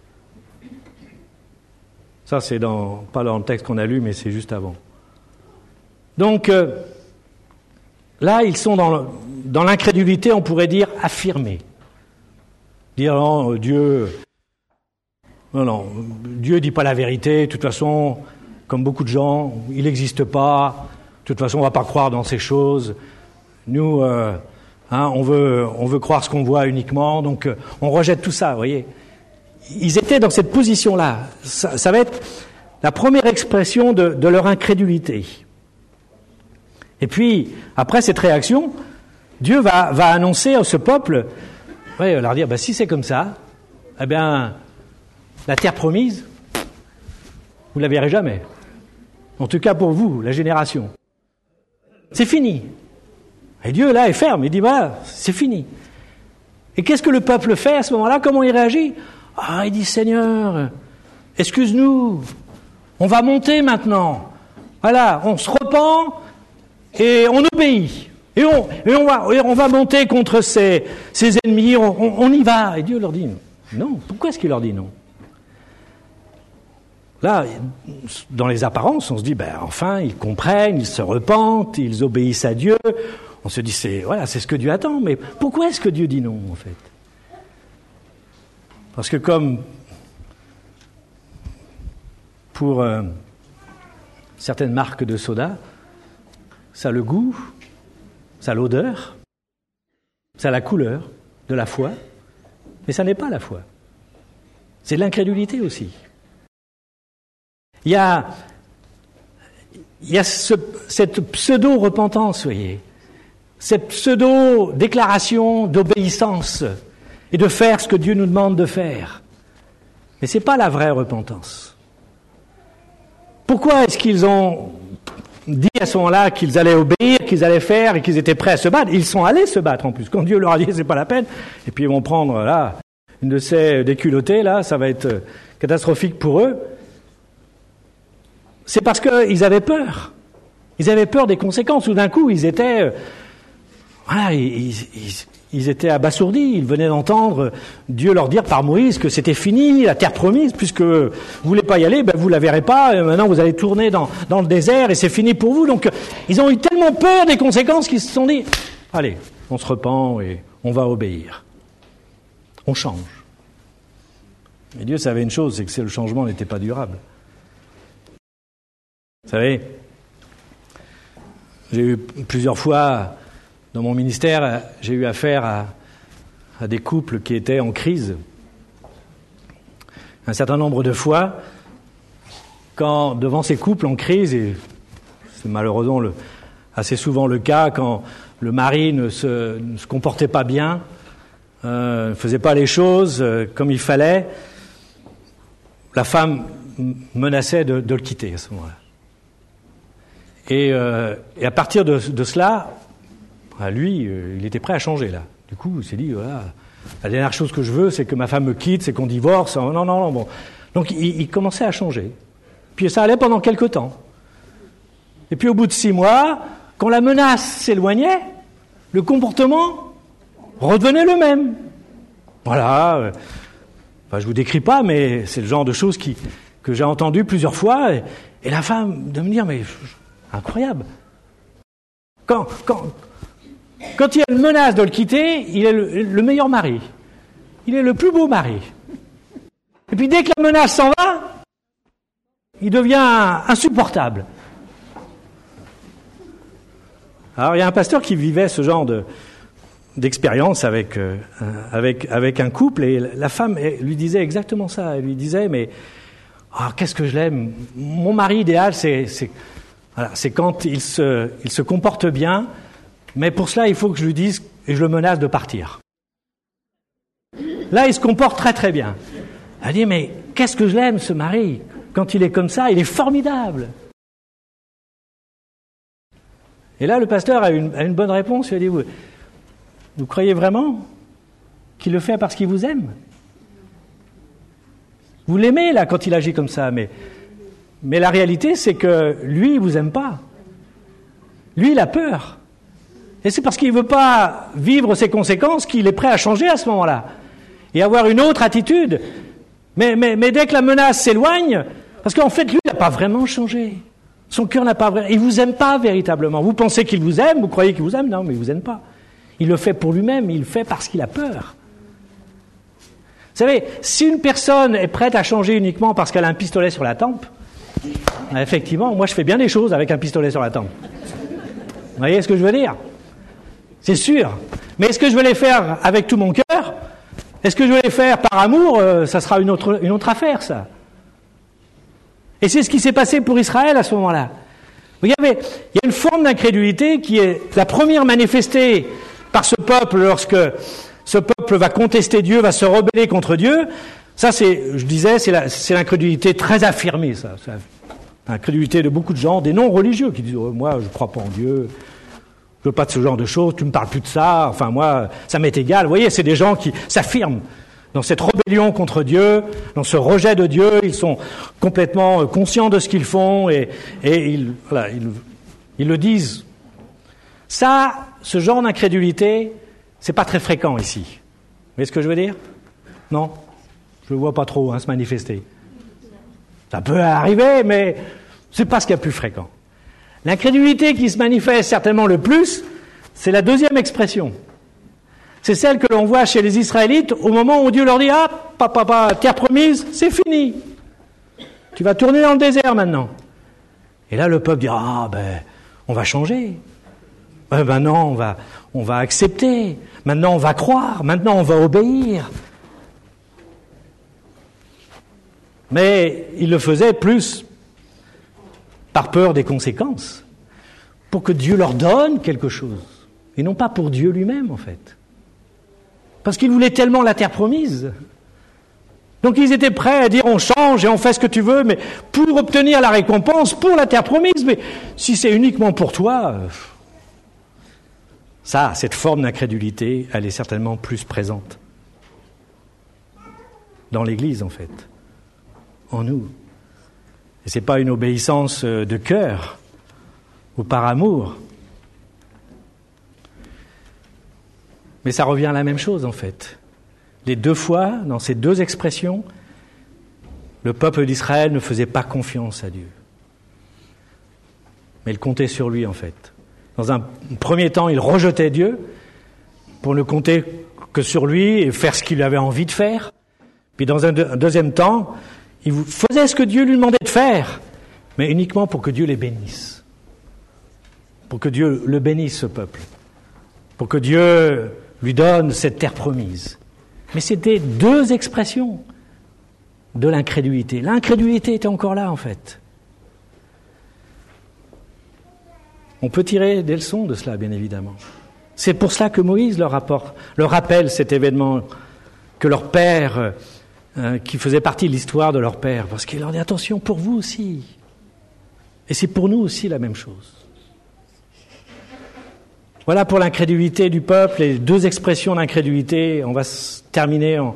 Ça, c'est dans, pas dans le texte qu'on a lu, mais c'est juste avant. Donc, euh, là, ils sont dans, le, dans l'incrédulité, on pourrait dire, affirmée. Dire, non, Dieu... Non, non, Dieu dit pas la vérité, de toute façon, comme beaucoup de gens, il n'existe pas, de toute façon, on va pas croire dans ces choses. Nous, euh, hein, on veut, on veut croire ce qu'on voit uniquement, donc euh, on rejette tout ça, vous voyez. Ils étaient dans cette position-là. Ça, ça va être la première expression de, de leur incrédulité. Et puis, après cette réaction, Dieu va, va annoncer à ce peuple, ouais, il va leur dire, bah, si c'est comme ça, eh bien, la terre promise, vous ne la verrez jamais. En tout cas pour vous, la génération. C'est fini. Et Dieu, là, est ferme. Il dit, voilà, c'est fini. Et qu'est-ce que le peuple fait à ce moment-là? Comment il réagit? Ah, il dit, Seigneur, excuse-nous, on va monter maintenant. Voilà, on se repent et on obéit. Et on, et on, va, et on va monter contre ses, ses ennemis, on, on, on y va. Et Dieu leur dit, non. Pourquoi est-ce qu'il leur dit non? Là, dans les apparences, on se dit, ben enfin, ils comprennent, ils se repentent, ils obéissent à Dieu. On se dit, c'est voilà, c'est ce que Dieu attend. Mais pourquoi est-ce que Dieu dit non, en fait? Parce que comme pour euh, certaines marques de soda, ça a le goût, ça a l'odeur, ça a la couleur de la foi, mais ça n'est pas la foi. C'est de l'incrédulité aussi. Il y a, il y a ce, cette pseudo-repentance, vous voyez, cette pseudo-déclaration d'obéissance et de faire ce que Dieu nous demande de faire. Mais ce n'est pas la vraie repentance. Pourquoi est-ce qu'ils ont dit à ce moment-là qu'ils allaient obéir, qu'ils allaient faire et qu'ils étaient prêts à se battre? Ils sont allés se battre en plus. Quand Dieu leur a dit c'est pas la peine, et puis ils vont prendre là une de ces déculottées, là, ça va être catastrophique pour eux. C'est parce qu'ils avaient peur. Ils avaient peur des conséquences. Tout d'un coup, ils étaient, euh, voilà, ils, ils, ils étaient abasourdis. Ils venaient d'entendre Dieu leur dire par Moïse que c'était fini, la terre promise, puisque vous voulez pas y aller, ben vous la verrez pas. Et maintenant, vous allez tourner dans, dans le désert et c'est fini pour vous. Donc, ils ont eu tellement peur des conséquences qu'ils se sont dit, allez, on se repent et on va obéir. On change. Mais Dieu savait une chose, c'est que le changement n'était pas durable. Vous savez, j'ai eu plusieurs fois dans mon ministère, j'ai eu affaire à, à des couples qui étaient en crise. Un certain nombre de fois, quand devant ces couples en crise, et c'est malheureusement le, assez souvent le cas, quand le mari ne se, ne se comportait pas bien, euh, ne faisait pas les choses euh, comme il fallait, la femme menaçait de, de le quitter à ce moment-là. Et, euh, et à partir de, de cela, à lui, euh, il était prêt à changer là. Du coup, il s'est dit, voilà, la dernière chose que je veux, c'est que ma femme me quitte, c'est qu'on divorce. Non, non, non, bon. Donc il, il commençait à changer. Puis ça allait pendant quelque temps. Et puis au bout de six mois, quand la menace s'éloignait, le comportement redevenait le même. Voilà. Euh, enfin, je vous décris pas, mais c'est le genre de choses qui, que j'ai entendu plusieurs fois. Et, et la femme de me dire, mais incroyable. Quand, quand, quand il y a une menace de le quitter, il est le, le meilleur mari. Il est le plus beau mari. Et puis dès que la menace s'en va, il devient insupportable. Alors il y a un pasteur qui vivait ce genre de, d'expérience avec, euh, avec, avec un couple, et la femme lui disait exactement ça. Elle lui disait, mais oh, qu'est-ce que je l'aime. Mon mari idéal, c'est... c'est Voilà, c'est quand il se, il se comporte bien, mais pour cela, il faut que je lui dise et je le menace de partir. Là, il se comporte très très bien. Elle dit, mais qu'est-ce que je l'aime, ce mari. Quand il est comme ça, il est formidable. Et là, le pasteur a une, a une bonne réponse. Il a dit, vous, vous croyez vraiment qu'il le fait parce qu'il vous aime? Vous l'aimez, là, quand il agit comme ça, mais... Mais la réalité, c'est que lui, il vous aime pas. Lui, il a peur. Et c'est parce qu'il ne veut pas vivre ses conséquences qu'il est prêt à changer à ce moment-là. Et avoir une autre attitude. Mais, mais, mais dès que la menace s'éloigne, parce qu'en fait, lui, il n'a pas vraiment changé. Son cœur n'a pas vraiment... Il ne vous aime pas véritablement. Vous pensez qu'il vous aime, vous croyez qu'il vous aime, non, mais il ne vous aime pas. Il le fait pour lui-même, il le fait parce qu'il a peur. Vous savez, si une personne est prête à changer uniquement parce qu'elle a un pistolet sur la tempe, effectivement, moi je fais bien des choses avec un pistolet sur la tempe. Vous voyez ce que je veux dire? C'est sûr. Mais est-ce que je vais les faire avec tout mon cœur? Est-ce que je vais les faire par amour? euh, Ça sera une autre, une autre affaire, ça. Et c'est ce qui s'est passé pour Israël à ce moment-là. Vous voyez, il y a une forme d'incrédulité qui est la première manifestée par ce peuple lorsque ce peuple va contester Dieu, va se rebeller contre Dieu. Ça, c'est, je disais, c'est, la, c'est l'incrédulité très affirmée, ça. C'est l'incrédulité de beaucoup de gens, des non-religieux, qui disent oh, « moi, je ne crois pas en Dieu, je veux pas de ce genre de choses, tu me parles plus de ça, enfin, moi, ça m'est égal. » Vous voyez, c'est des gens qui s'affirment dans cette rébellion contre Dieu, dans ce rejet de Dieu. Ils sont complètement conscients de ce qu'ils font et, et ils, voilà, ils, ils le disent. Ça, ce genre d'incrédulité, c'est pas très fréquent ici. Vous voyez ce que je veux dire? Non? Je ne vois pas trop hein, se manifester. Ça peut arriver, mais c'est pas ce qu'il y a de plus fréquent. L'incrédulité qui se manifeste certainement le plus, c'est la deuxième expression. C'est celle que l'on voit chez les Israélites au moment où Dieu leur dit « Ah, papa, papa, terre promise, c'est fini. Tu vas tourner dans le désert maintenant. » Et là, le peuple dit « Ah, ben, on va changer. Ben, maintenant, on va, on va accepter. Maintenant, on va croire. Maintenant, on va obéir. » Mais il le faisait plus par peur des conséquences, pour que Dieu leur donne quelque chose, et non pas pour Dieu lui-même, en fait. Parce qu'ils voulaient tellement la terre promise. Donc ils étaient prêts à dire on change et on fait ce que tu veux, mais pour obtenir la récompense, pour la terre promise. Mais si c'est uniquement pour toi, ça, cette forme d'incrédulité, elle est certainement plus présente dans l'Église, en fait, en nous. Et c'est pas une obéissance de cœur ou par amour. Mais ça revient à la même chose, en fait. Les deux fois, dans ces deux expressions, le peuple d'Israël ne faisait pas confiance à Dieu. Mais il comptait sur lui, en fait. Dans un premier temps, il rejetait Dieu pour ne compter que sur lui et faire ce qu'il avait envie de faire. Puis dans un, un deuxième temps, il faisait ce que Dieu lui demandait de faire, mais uniquement pour que Dieu les bénisse. Pour que Dieu le bénisse, ce peuple. Pour que Dieu lui donne cette terre promise. Mais c'était deux expressions de l'incrédulité. L'incrédulité était encore là, en fait. On peut tirer des leçons de cela, bien évidemment. C'est pour cela que Moïse leur, apporte, leur rappelle cet événement que leur père, euh, qui faisait partie de l'histoire de leur père, parce qu'il leur dit attention pour vous aussi. Et c'est pour nous aussi la même chose. Voilà pour l'incrédulité du peuple, les deux expressions d'incrédulité. On va se terminer en,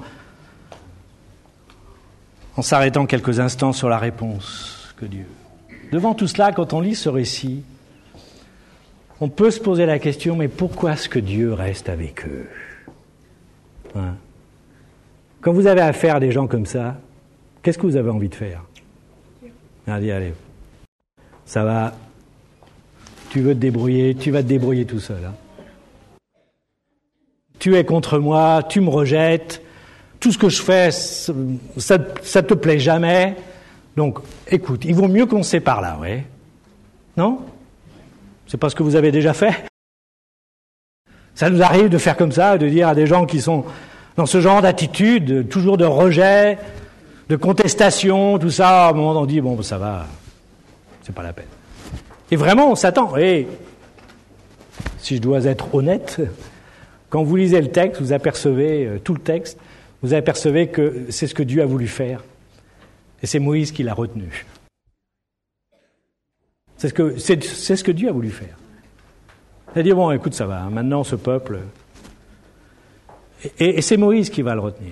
en s'arrêtant quelques instants sur la réponse que Dieu. Devant tout cela, quand on lit ce récit, on peut se poser la question, mais pourquoi est-ce que Dieu reste avec eux ? Hein ? Quand vous avez affaire à des gens comme ça, qu'est-ce que vous avez envie de faire ? Allez, allez, ça va. Tu veux te débrouiller, tu vas te débrouiller tout seul. Hein. Tu es contre moi, tu me rejettes, tout ce que je fais, ça, ça te plaît jamais. Donc, écoute, il vaut mieux qu'on se sépare là, ouais. Non ? C'est pas ce que vous avez déjà fait ? Ça nous arrive de faire comme ça, de dire à des gens qui sont dans ce genre d'attitude, toujours de rejet, de contestation, tout ça, à un moment on dit, bon, ça va, c'est pas la peine. Et vraiment, on s'attend. Et si je dois être honnête, quand vous lisez le texte, vous apercevez, tout le texte, vous apercevez que c'est ce que Dieu a voulu faire. Et c'est Moïse qui l'a retenu. C'est ce que, c'est, c'est ce que Dieu a voulu faire. Il a dit, bon, écoute, ça va, hein, maintenant ce peuple... Et, et, et c'est Moïse qui va le retenir.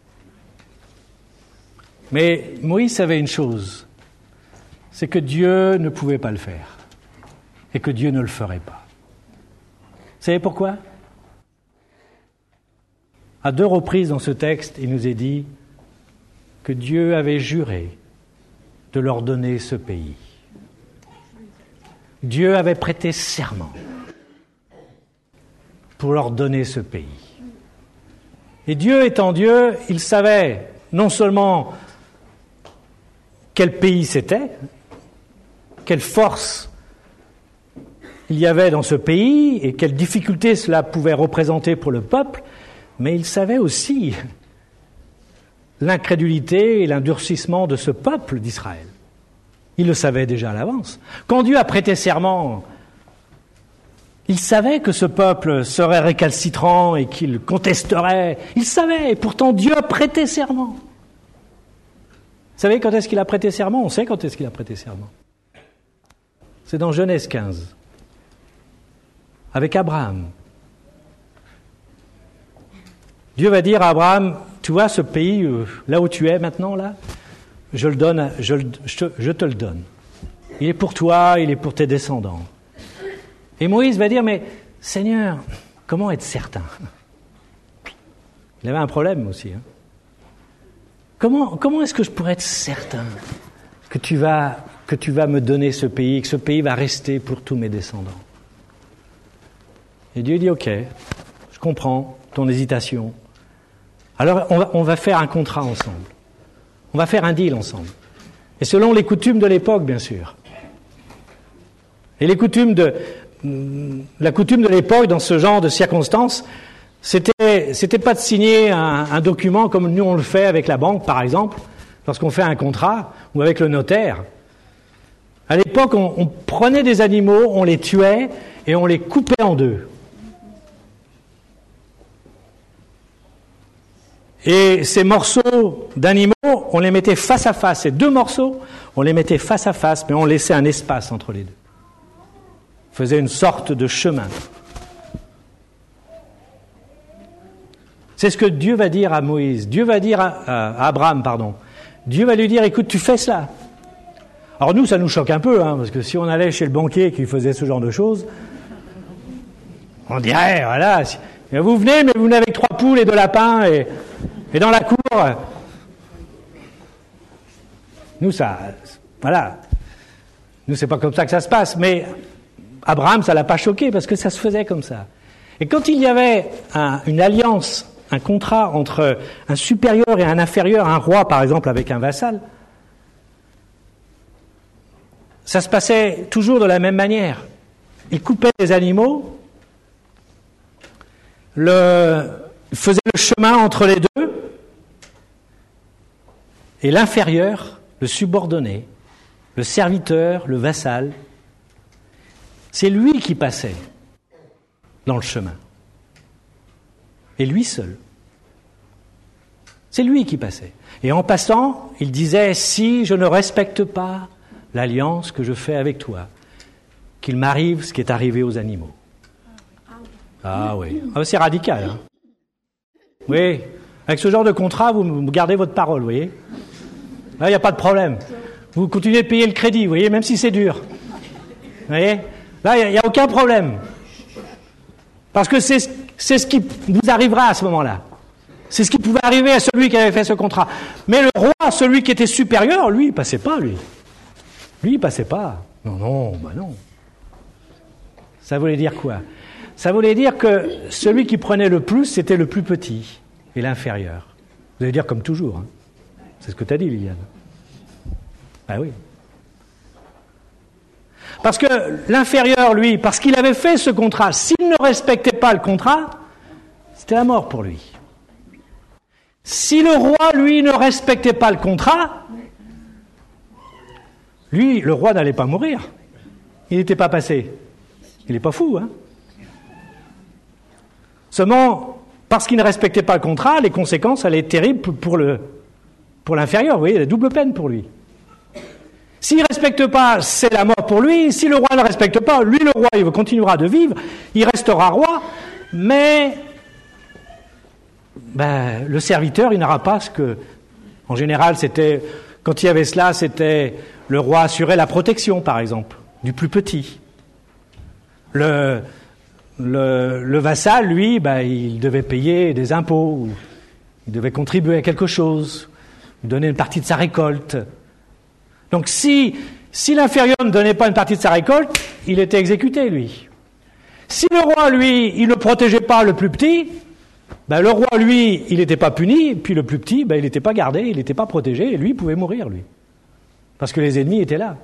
Mais Moïse savait une chose, c'est que Dieu ne pouvait pas le faire. Et que Dieu ne le ferait pas. Vous savez pourquoi ? À deux reprises dans ce texte, il nous est dit que Dieu avait juré de leur donner ce pays. Dieu avait prêté serment pour leur donner ce pays. Et Dieu étant Dieu, il savait non seulement quel pays c'était, quelle force il y avait dans ce pays et quelles difficultés cela pouvait représenter pour le peuple, mais il savait aussi l'incrédulité et l'endurcissement de ce peuple d'Israël. Il le savait déjà à l'avance. Quand Dieu a prêté serment, il savait que ce peuple serait récalcitrant et qu'il contesterait. Il savait, et pourtant Dieu a prêté serment. Vous savez quand est-ce qu'il a prêté serment ? On sait quand est-ce qu'il a prêté serment. C'est dans Genèse quinze. Avec Abraham. Dieu va dire à Abraham, tu vois ce pays, là où tu es maintenant, là, je le donne, je, je, je te le donne. Il est pour toi, il est pour tes descendants. Et Moïse va dire, mais Seigneur, comment être certain ? Il avait un problème aussi. Hein. Comment, comment est-ce que je pourrais être certain que tu vas, que tu vas me donner ce pays, que ce pays va rester pour tous mes descendants ? Et Dieu dit, ok, je comprends ton hésitation. Alors on va, on va faire un contrat ensemble. On va faire un deal ensemble. Et selon les coutumes de l'époque, bien sûr. Et les coutumes de, la coutume de l'époque, dans ce genre de circonstances, c'était, c'était pas de signer un, un document comme nous on le fait avec la banque, par exemple, lorsqu'on fait un contrat, ou avec le notaire. À l'époque, on, on prenait des animaux, on les tuait et on les coupait en deux. Et ces morceaux d'animaux, on les mettait face à face. Ces deux morceaux, on les mettait face à face, mais on laissait un espace entre les deux. On faisait une sorte de chemin. C'est ce que Dieu va dire à Moïse. Dieu va dire à, à Abraham, pardon. Dieu va lui dire, écoute, tu fais cela. Alors nous, ça nous choque un peu, hein, parce que si on allait chez le banquier qui faisait ce genre de choses, on dirait, voilà, si, vous venez, mais vous venez avec trois poules et deux lapins, et, et dans la cour, nous, ça, voilà, nous, c'est pas comme ça que ça se passe, mais Abraham, ça l'a pas choqué, parce que ça se faisait comme ça. Et quand il y avait un, une alliance, un contrat entre un supérieur et un inférieur, un roi, par exemple, avec un vassal, ça se passait toujours de la même manière. Il coupait les animaux, le, faisait le chemin entre les deux, et l'inférieur, le subordonné, le serviteur, le vassal, c'est lui qui passait dans le chemin. Et lui seul. C'est lui qui passait. Et en passant, il disait, si je ne respecte pas l'alliance que je fais avec toi, qu'il m'arrive ce qui est arrivé aux animaux. Ah oui, ah, c'est radical. Hein. Oui, avec ce genre de contrat, vous, vous gardez votre parole, vous voyez. Là, il n'y a pas de problème. Vous continuez de payer le crédit, vous voyez, même si c'est dur. Vous voyez. Là, il n'y a, a aucun problème. Parce que c'est, c'est ce qui vous arrivera à ce moment-là. C'est ce qui pouvait arriver à celui qui avait fait ce contrat. Mais le roi, celui qui était supérieur, lui, il ne passait pas, lui. Lui, il passait pas. Non, non, bah non. Ça voulait dire quoi? Ça voulait dire que celui qui prenait le plus, c'était le plus petit et l'inférieur. Vous allez dire comme toujours. Hein. C'est ce que tu as dit, Liliane. Ah oui. Parce que l'inférieur, lui, parce qu'il avait fait ce contrat, s'il ne respectait pas le contrat, c'était la mort pour lui. Si le roi, lui, ne respectait pas le contrat, lui, le roi n'allait pas mourir. Il n'était pas passé. Il n'est pas fou, hein. Seulement, parce qu'il ne respectait pas le contrat, les conséquences allaient être terribles pour, le, pour l'inférieur. Vous voyez, la double peine pour lui. S'il ne respecte pas, c'est la mort pour lui. Si le roi ne respecte pas, lui, le roi, il continuera de vivre. Il restera roi, mais ben, le serviteur, il n'aura pas ce que... En général, c'était... Quand il y avait cela, c'était... Le roi assurait la protection, par exemple, du plus petit. Le, le, le vassal, lui, ben, il devait payer des impôts, il devait contribuer à quelque chose, donner une partie de sa récolte. Donc si, si l'inférieur ne donnait pas une partie de sa récolte, il était exécuté, lui. Si le roi, lui, il ne protégeait pas le plus petit, ben, le roi, lui, il n'était pas puni, puis le plus petit, ben, il n'était pas gardé, il n'était pas protégé, et lui, il pouvait mourir, lui. Parce que les ennemis étaient là.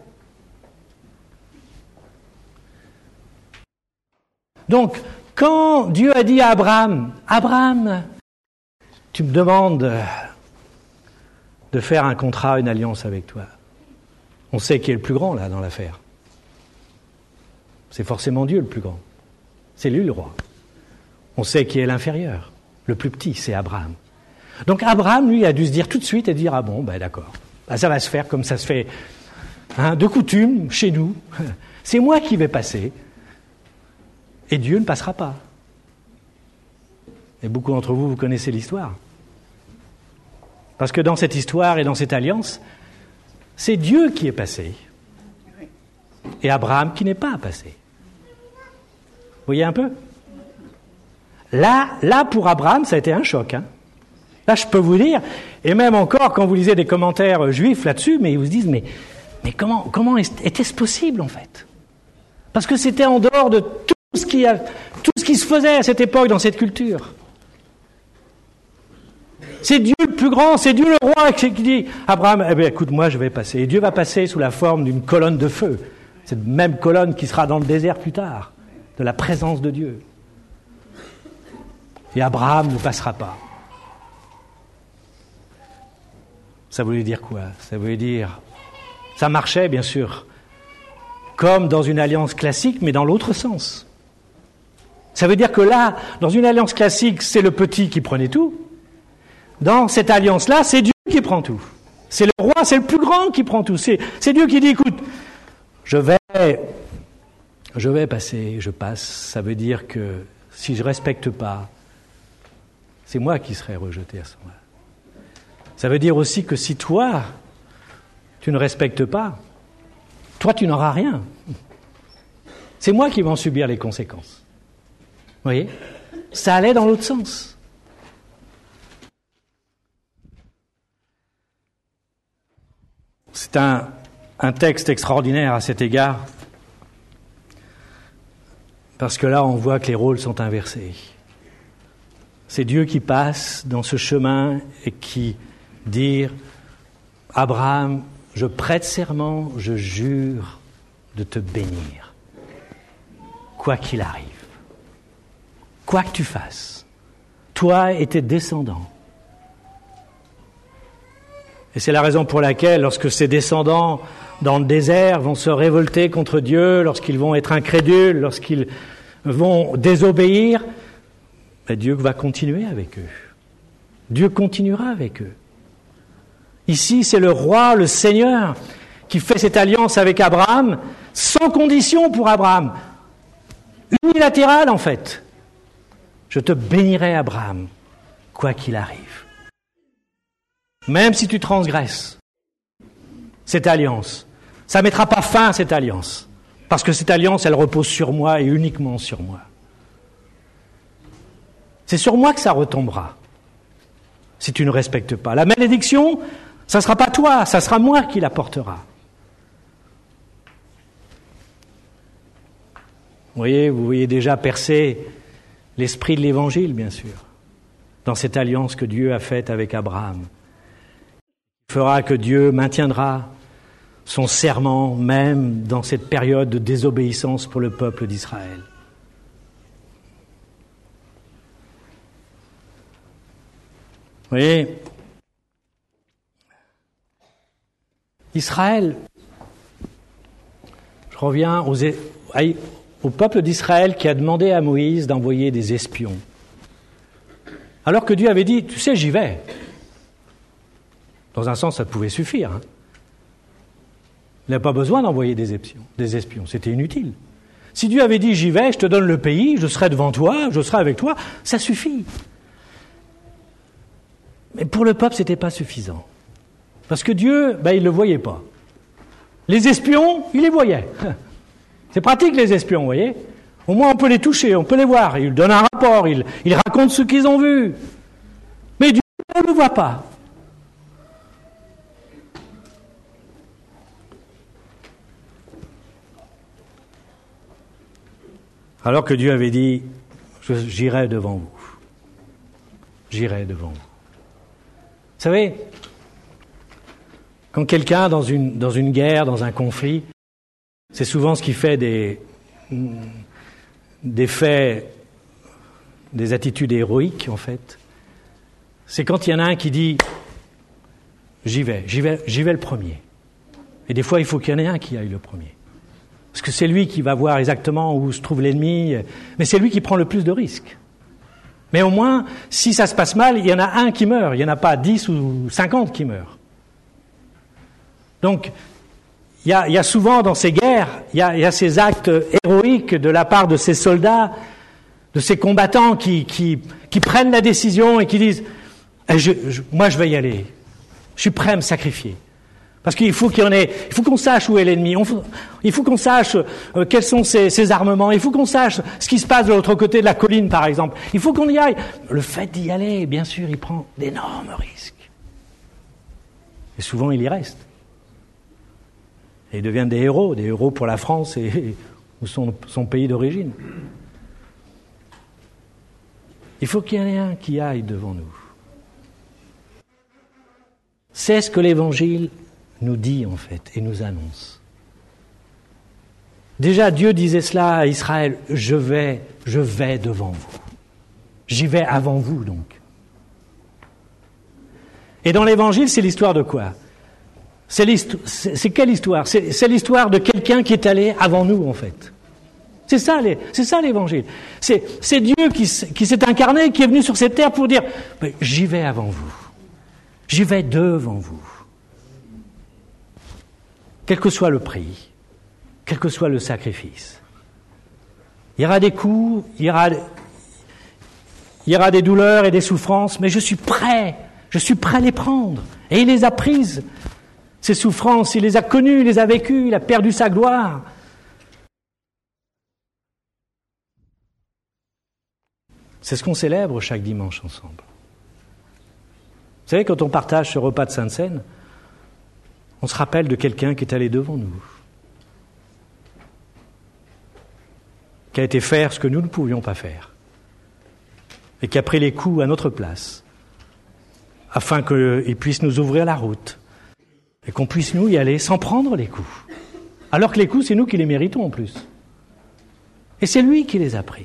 Donc, quand Dieu a dit à Abraham, « Abraham, tu me demandes de faire un contrat, une alliance avec toi. » On sait qui est le plus grand, là, dans l'affaire. C'est forcément Dieu le plus grand. C'est lui le roi. On sait qui est l'inférieur. Le plus petit, c'est Abraham. Donc Abraham, lui, a dû se dire tout de suite et dire « Ah bon, ben d'accord. » Ben, ça va se faire comme ça se fait hein, de coutume chez nous. C'est moi qui vais passer. Et Dieu ne passera pas. Et beaucoup d'entre vous, vous connaissez l'histoire. Parce que dans cette histoire et dans cette alliance, c'est Dieu qui est passé. Et Abraham qui n'est pas passé. Vous voyez un peu ? Là, là, pour Abraham, ça a été un choc. Hein. Là, je peux vous dire, et même encore, quand vous lisez des commentaires juifs là-dessus, mais ils vous disent, mais, mais comment, comment était-ce possible, en fait ? Parce que c'était en dehors de tout ce qui a, tout ce qui se faisait à cette époque, dans cette culture. C'est Dieu le plus grand, c'est Dieu le roi qui dit, Abraham, eh bien, écoute, moi, je vais passer. Et Dieu va passer sous la forme d'une colonne de feu. Cette même colonne qui sera dans le désert plus tard, de la présence de Dieu. Et Abraham ne passera pas. Ça voulait dire quoi ? Ça voulait dire... Ça marchait, bien sûr. comme dans une alliance classique, mais dans l'autre sens. Ça veut dire que là, dans une alliance classique, c'est le petit qui prenait tout. Dans cette alliance-là, c'est Dieu qui prend tout. C'est le roi, c'est le plus grand qui prend tout. C'est, c'est Dieu qui dit, écoute, je vais, je vais passer, je passe. Ça veut dire que si je ne respecte pas, c'est moi qui serai rejeté à ce moment-là. Ça veut dire aussi que si toi, tu ne respectes pas, toi, tu n'auras rien. C'est moi qui vais en subir les conséquences. Vous voyez ? Ça allait dans l'autre sens. C'est un, un texte extraordinaire à cet égard, parce que là, on voit que les rôles sont inversés. C'est Dieu qui passe dans ce chemin et qui dit « Abraham, je prête serment, je jure de te bénir, quoi qu'il arrive. Quoi que tu fasses, toi et tes descendants. » Et c'est la raison pour laquelle, lorsque ces descendants dans le désert vont se révolter contre Dieu, lorsqu'ils vont être incrédules, lorsqu'ils vont désobéir, ben Dieu va continuer avec eux. Dieu continuera avec eux. Ici, c'est le roi, le Seigneur, qui fait cette alliance avec Abraham, sans condition pour Abraham. Unilatérale, en fait. Je te bénirai, Abraham, quoi qu'il arrive. Même si tu transgresses cette alliance, ça ne mettra pas fin à cette alliance. Parce que cette alliance, elle repose sur moi et uniquement sur moi. C'est sur moi que ça retombera, si tu ne respectes pas. La malédiction, ça ne sera pas toi, ça sera moi qui la portera. Vous voyez, vous voyez déjà percer l'esprit de l'Évangile, bien sûr, dans cette alliance que Dieu a faite avec Abraham. Il fera que Dieu maintiendra son serment, même dans cette période de désobéissance pour le peuple d'Israël. Vous voyez, Israël, je reviens aux, au peuple d'Israël qui a demandé à Moïse d'envoyer des espions. Alors que Dieu avait dit, tu sais, j'y vais. Dans un sens, ça pouvait suffire. Hein. Il n'a pas besoin d'envoyer des espions, des espions, c'était inutile. Si Dieu avait dit, j'y vais, je te donne le pays, je serai devant toi, je serai avec toi, ça suffit. Mais pour le peuple, ce n'était pas suffisant. Parce que Dieu, ben, il ne le voyait pas. Les espions, il les voyait. C'est pratique, les espions, vous voyez. Au moins, on peut les toucher, on peut les voir. Ils donnent un rapport, ils, ils racontent ce qu'ils ont vu. Mais Dieu, on ne le voit pas. Alors que Dieu avait dit, j'irai devant vous. J'irai devant vous. Vous savez, quand quelqu'un, dans une, dans une guerre, dans un conflit, c'est souvent ce qui fait des, des faits, des attitudes héroïques, en fait. C'est quand il y en a un qui dit « j'y vais, j'y vais, j'y vais le premier ». Et des fois, il faut qu'il y en ait un qui aille le premier. Parce que c'est lui qui va voir exactement où se trouve l'ennemi, mais c'est lui qui prend le plus de risques. Mais au moins, si ça se passe mal, il y en a un qui meurt, il n'y en a pas dix ou cinquante qui meurent. Donc, il y a, il y a souvent dans ces guerres, il y, a, il y a ces actes héroïques de la part de ces soldats, de ces combattants qui, qui, qui prennent la décision et qui disent eh, je, je, « moi je vais y aller, je suis prêt à me sacrifier ». Parce qu'il faut qu'il y en ait, il faut qu'on sache où est l'ennemi, on, il faut qu'on sache euh, quels sont ses, ses armements, il faut qu'on sache ce qui se passe de l'autre côté de la colline, par exemple. Il faut qu'on y aille. Le fait d'y aller, bien sûr, il prend d'énormes risques. Et souvent, il y reste. Et ils deviennent des héros, des héros pour la France et, et son, son pays d'origine. Il faut qu'il y en ait un qui aille devant nous. C'est ce que l'Évangile nous dit en fait et nous annonce. Déjà Dieu disait cela à Israël, je vais, je vais devant vous. J'y vais avant vous donc. Et dans l'Évangile, c'est l'histoire de quoi ? C'est, l'histoire, c'est, c'est quelle histoire? c'est, c'est l'histoire de quelqu'un qui est allé avant nous, en fait. C'est ça, les, c'est ça l'évangile. C'est, c'est Dieu qui, qui s'est incarné, qui est venu sur cette terre pour dire « J'y vais avant vous. J'y vais devant vous. » Quel que soit le prix, quel que soit le sacrifice. Il y aura des coups, il y aura, il y aura des douleurs et des souffrances, mais je suis prêt, je suis prêt à les prendre. Et il les a prises, ces souffrances, il les a connues, il les a vécues, il a perdu sa gloire. C'est ce qu'on célèbre chaque dimanche ensemble. Vous savez, quand on partage ce repas de Sainte Seine, on se rappelle de quelqu'un qui est allé devant nous, qui a été faire ce que nous ne pouvions pas faire, et qui a pris les coups à notre place, afin qu'il puisse nous ouvrir la route, et qu'on puisse nous y aller sans prendre les coups. Alors que les coups, c'est nous qui les méritons en plus. Et c'est lui qui les a pris.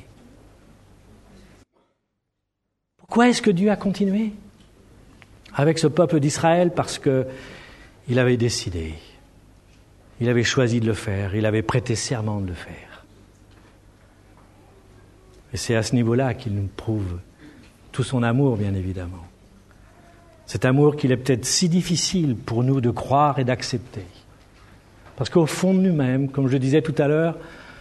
Pourquoi est-ce que Dieu a continué avec ce peuple d'Israël? Parce que il avait décidé, il avait choisi de le faire, il avait prêté serment de le faire. Et c'est à ce niveau-là qu'il nous prouve tout son amour, bien évidemment. Cet amour qu'il est peut-être si difficile pour nous de croire et d'accepter. Parce qu'au fond de nous-mêmes, comme je disais tout à l'heure,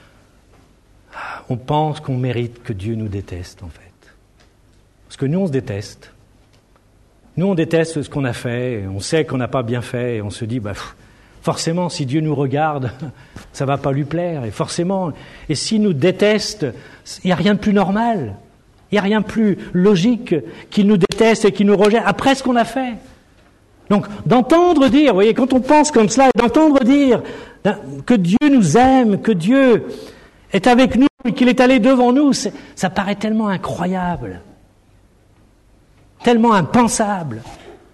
on pense qu'on mérite que Dieu nous déteste, en fait. Parce que nous, on se déteste. Nous, on déteste ce qu'on a fait, on sait qu'on n'a pas bien fait, et on se dit, bah, pff, forcément, si Dieu nous regarde, ça va pas lui plaire, et forcément, et s'il nous déteste, il n'y a rien de plus normal, il n'y a rien de plus logique qu'il nous déteste et qu'il nous rejette après ce qu'on a fait. Donc, d'entendre dire, vous voyez, quand on pense comme cela, et d'entendre dire que Dieu nous aime, que Dieu est avec nous, et qu'il est allé devant nous, c'est, ça paraît tellement incroyable. Tellement impensable.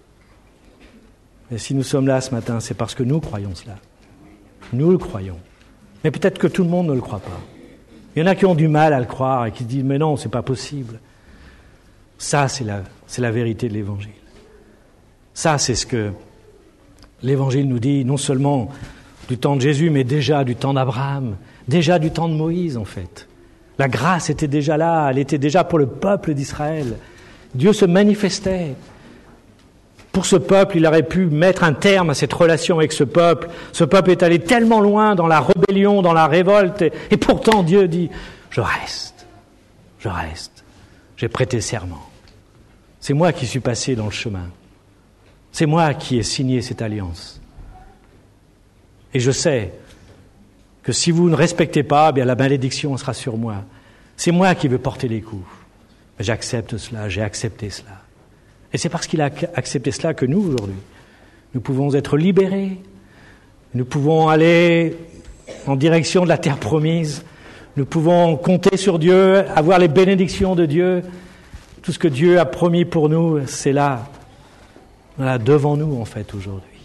Et si nous sommes là ce matin, c'est parce que nous croyons cela. Nous le croyons. Mais peut-être que tout le monde ne le croit pas. Il y en a qui ont du mal à le croire et qui se disent « mais non, c'est pas possible ». Ça, c'est la, c'est la vérité de l'Évangile. Ça, c'est ce que l'Évangile nous dit, non seulement du temps de Jésus, mais déjà du temps d'Abraham, déjà du temps de Moïse, en fait. La grâce était déjà là, elle était déjà pour le peuple d'Israël. Dieu se manifestait. Pour ce peuple, il aurait pu mettre un terme à cette relation avec ce peuple. Ce peuple est allé tellement loin dans la rébellion, dans la révolte, et, et pourtant Dieu dit « Je reste, je reste, j'ai prêté serment. C'est moi qui suis passé dans le chemin. C'est moi qui ai signé cette alliance. Et je sais que si vous ne respectez pas, eh bien la malédiction sera sur moi. C'est moi qui vais porter les coups. J'accepte cela, j'ai accepté cela. Et c'est parce qu'il a accepté cela que nous, aujourd'hui, nous pouvons être libérés, nous pouvons aller en direction de la terre promise, nous pouvons compter sur Dieu, avoir les bénédictions de Dieu. Tout ce que Dieu a promis pour nous, c'est là, voilà, devant nous, en fait, aujourd'hui.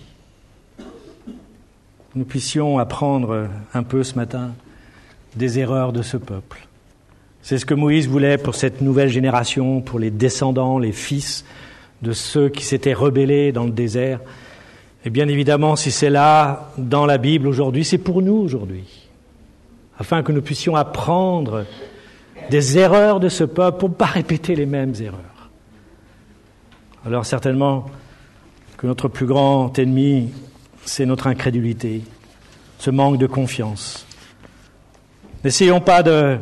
Nous puissions apprendre un peu ce matin des erreurs de ce peuple. C'est ce que Moïse voulait pour cette nouvelle génération, pour les descendants, les fils de ceux qui s'étaient rebellés dans le désert. Et bien évidemment, si c'est là, dans la Bible aujourd'hui, c'est pour nous aujourd'hui, afin que nous puissions apprendre des erreurs de ce peuple pour ne pas répéter les mêmes erreurs. Alors certainement que notre plus grand ennemi, c'est notre incrédulité, ce manque de confiance. N'essayons pas de...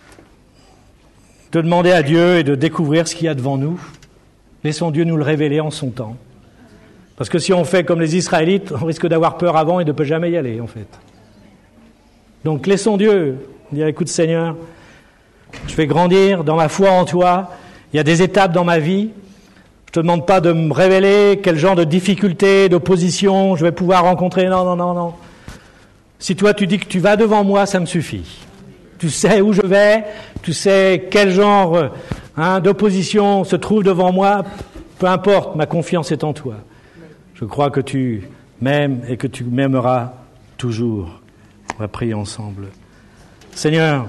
de demander à Dieu et de découvrir ce qu'il y a devant nous. Laissons Dieu nous le révéler en son temps. Parce que si on fait comme les Israélites, on risque d'avoir peur avant et de ne peut jamais y aller, en fait. Donc laissons Dieu dire, écoute Seigneur, je vais grandir dans ma foi en toi, il y a des étapes dans ma vie, je te demande pas de me révéler quel genre de difficultés, d'opposition je vais pouvoir rencontrer, non, non, non, non. Si toi tu dis que tu vas devant moi, ça me suffit. Tu sais où je vais, tu sais quel genre hein, d'opposition se trouve devant moi, peu importe, ma confiance est en toi. Je crois que tu m'aimes et que tu m'aimeras toujours. On va prier ensemble. Seigneur,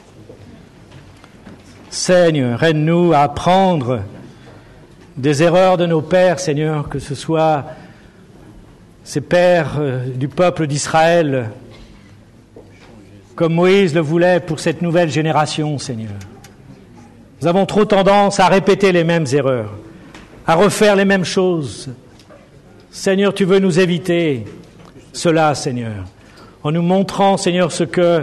Seigneur, aide-nous à apprendre des erreurs de nos pères, Seigneur, que ce soit ces pères euh, du peuple d'Israël, comme Moïse le voulait pour cette nouvelle génération, Seigneur. Nous avons trop tendance à répéter les mêmes erreurs, à refaire les mêmes choses. Seigneur, tu veux nous éviter cela, Seigneur, en nous montrant, Seigneur, ce que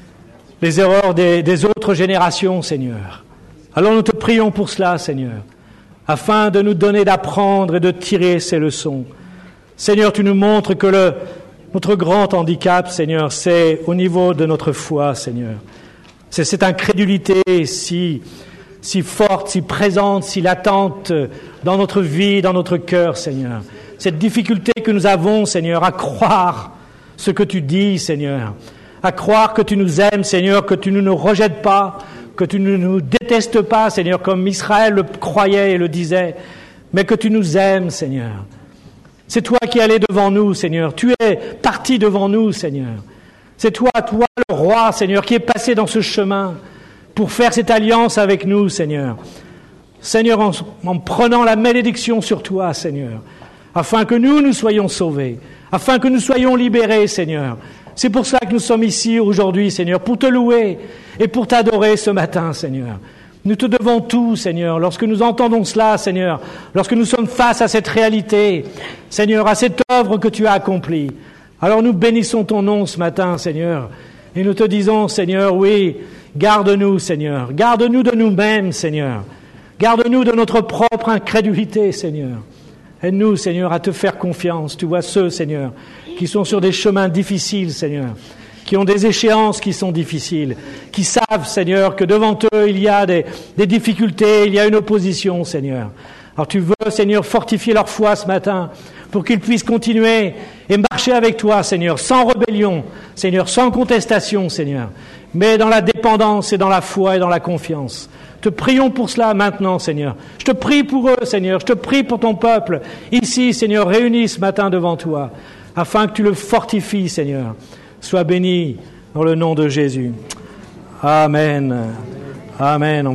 les erreurs des, des autres générations, Seigneur. Alors nous te prions pour cela, Seigneur, afin de nous donner d'apprendre et de tirer ces leçons. Seigneur, tu nous montres que le, notre grand handicap, Seigneur, c'est au niveau de notre foi, Seigneur. C'est cette incrédulité si, si forte, si présente, si latente dans notre vie, dans notre cœur, Seigneur. Cette difficulté que nous avons, Seigneur, à croire ce que tu dis, Seigneur. À croire que tu nous aimes, Seigneur, que tu ne nous rejettes pas, que tu ne nous détestes pas, Seigneur, comme Israël le croyait et le disait, mais que tu nous aimes, Seigneur. C'est toi qui es allé devant nous, Seigneur. Tu es parti devant nous, Seigneur. C'est toi, toi le roi, Seigneur, qui est passé dans ce chemin pour faire cette alliance avec nous, Seigneur. Seigneur, en, en prenant la malédiction sur toi, Seigneur, afin que nous, nous soyons sauvés, afin que nous soyons libérés, Seigneur. C'est pour cela que nous sommes ici aujourd'hui, Seigneur, pour te louer et pour t'adorer ce matin, Seigneur. Nous te devons tout, Seigneur. Lorsque nous entendons cela, Seigneur, lorsque nous sommes face à cette réalité, Seigneur, à cette œuvre que tu as accomplie, alors nous bénissons ton nom ce matin, Seigneur, et nous te disons, Seigneur, oui, garde-nous, Seigneur, garde-nous de nous-mêmes, Seigneur, garde-nous de notre propre incrédulité, Seigneur. Aide-nous, Seigneur, à te faire confiance. Tu vois ceux, Seigneur, qui sont sur des chemins difficiles, Seigneur, qui ont des échéances qui sont difficiles, qui savent, Seigneur, que devant eux, il y a des, des difficultés, il y a une opposition, Seigneur. Alors tu veux, Seigneur, fortifier leur foi ce matin pour qu'ils puissent continuer et marcher avec toi, Seigneur, sans rébellion, Seigneur, sans contestation, Seigneur, mais dans la dépendance et dans la foi et dans la confiance. Te prions pour cela maintenant, Seigneur. Je te prie pour eux, Seigneur. Je te prie pour ton peuple, ici, Seigneur, réunis ce matin devant toi, afin que tu le fortifies, Seigneur. Sois béni dans le nom de Jésus. Amen. Amen.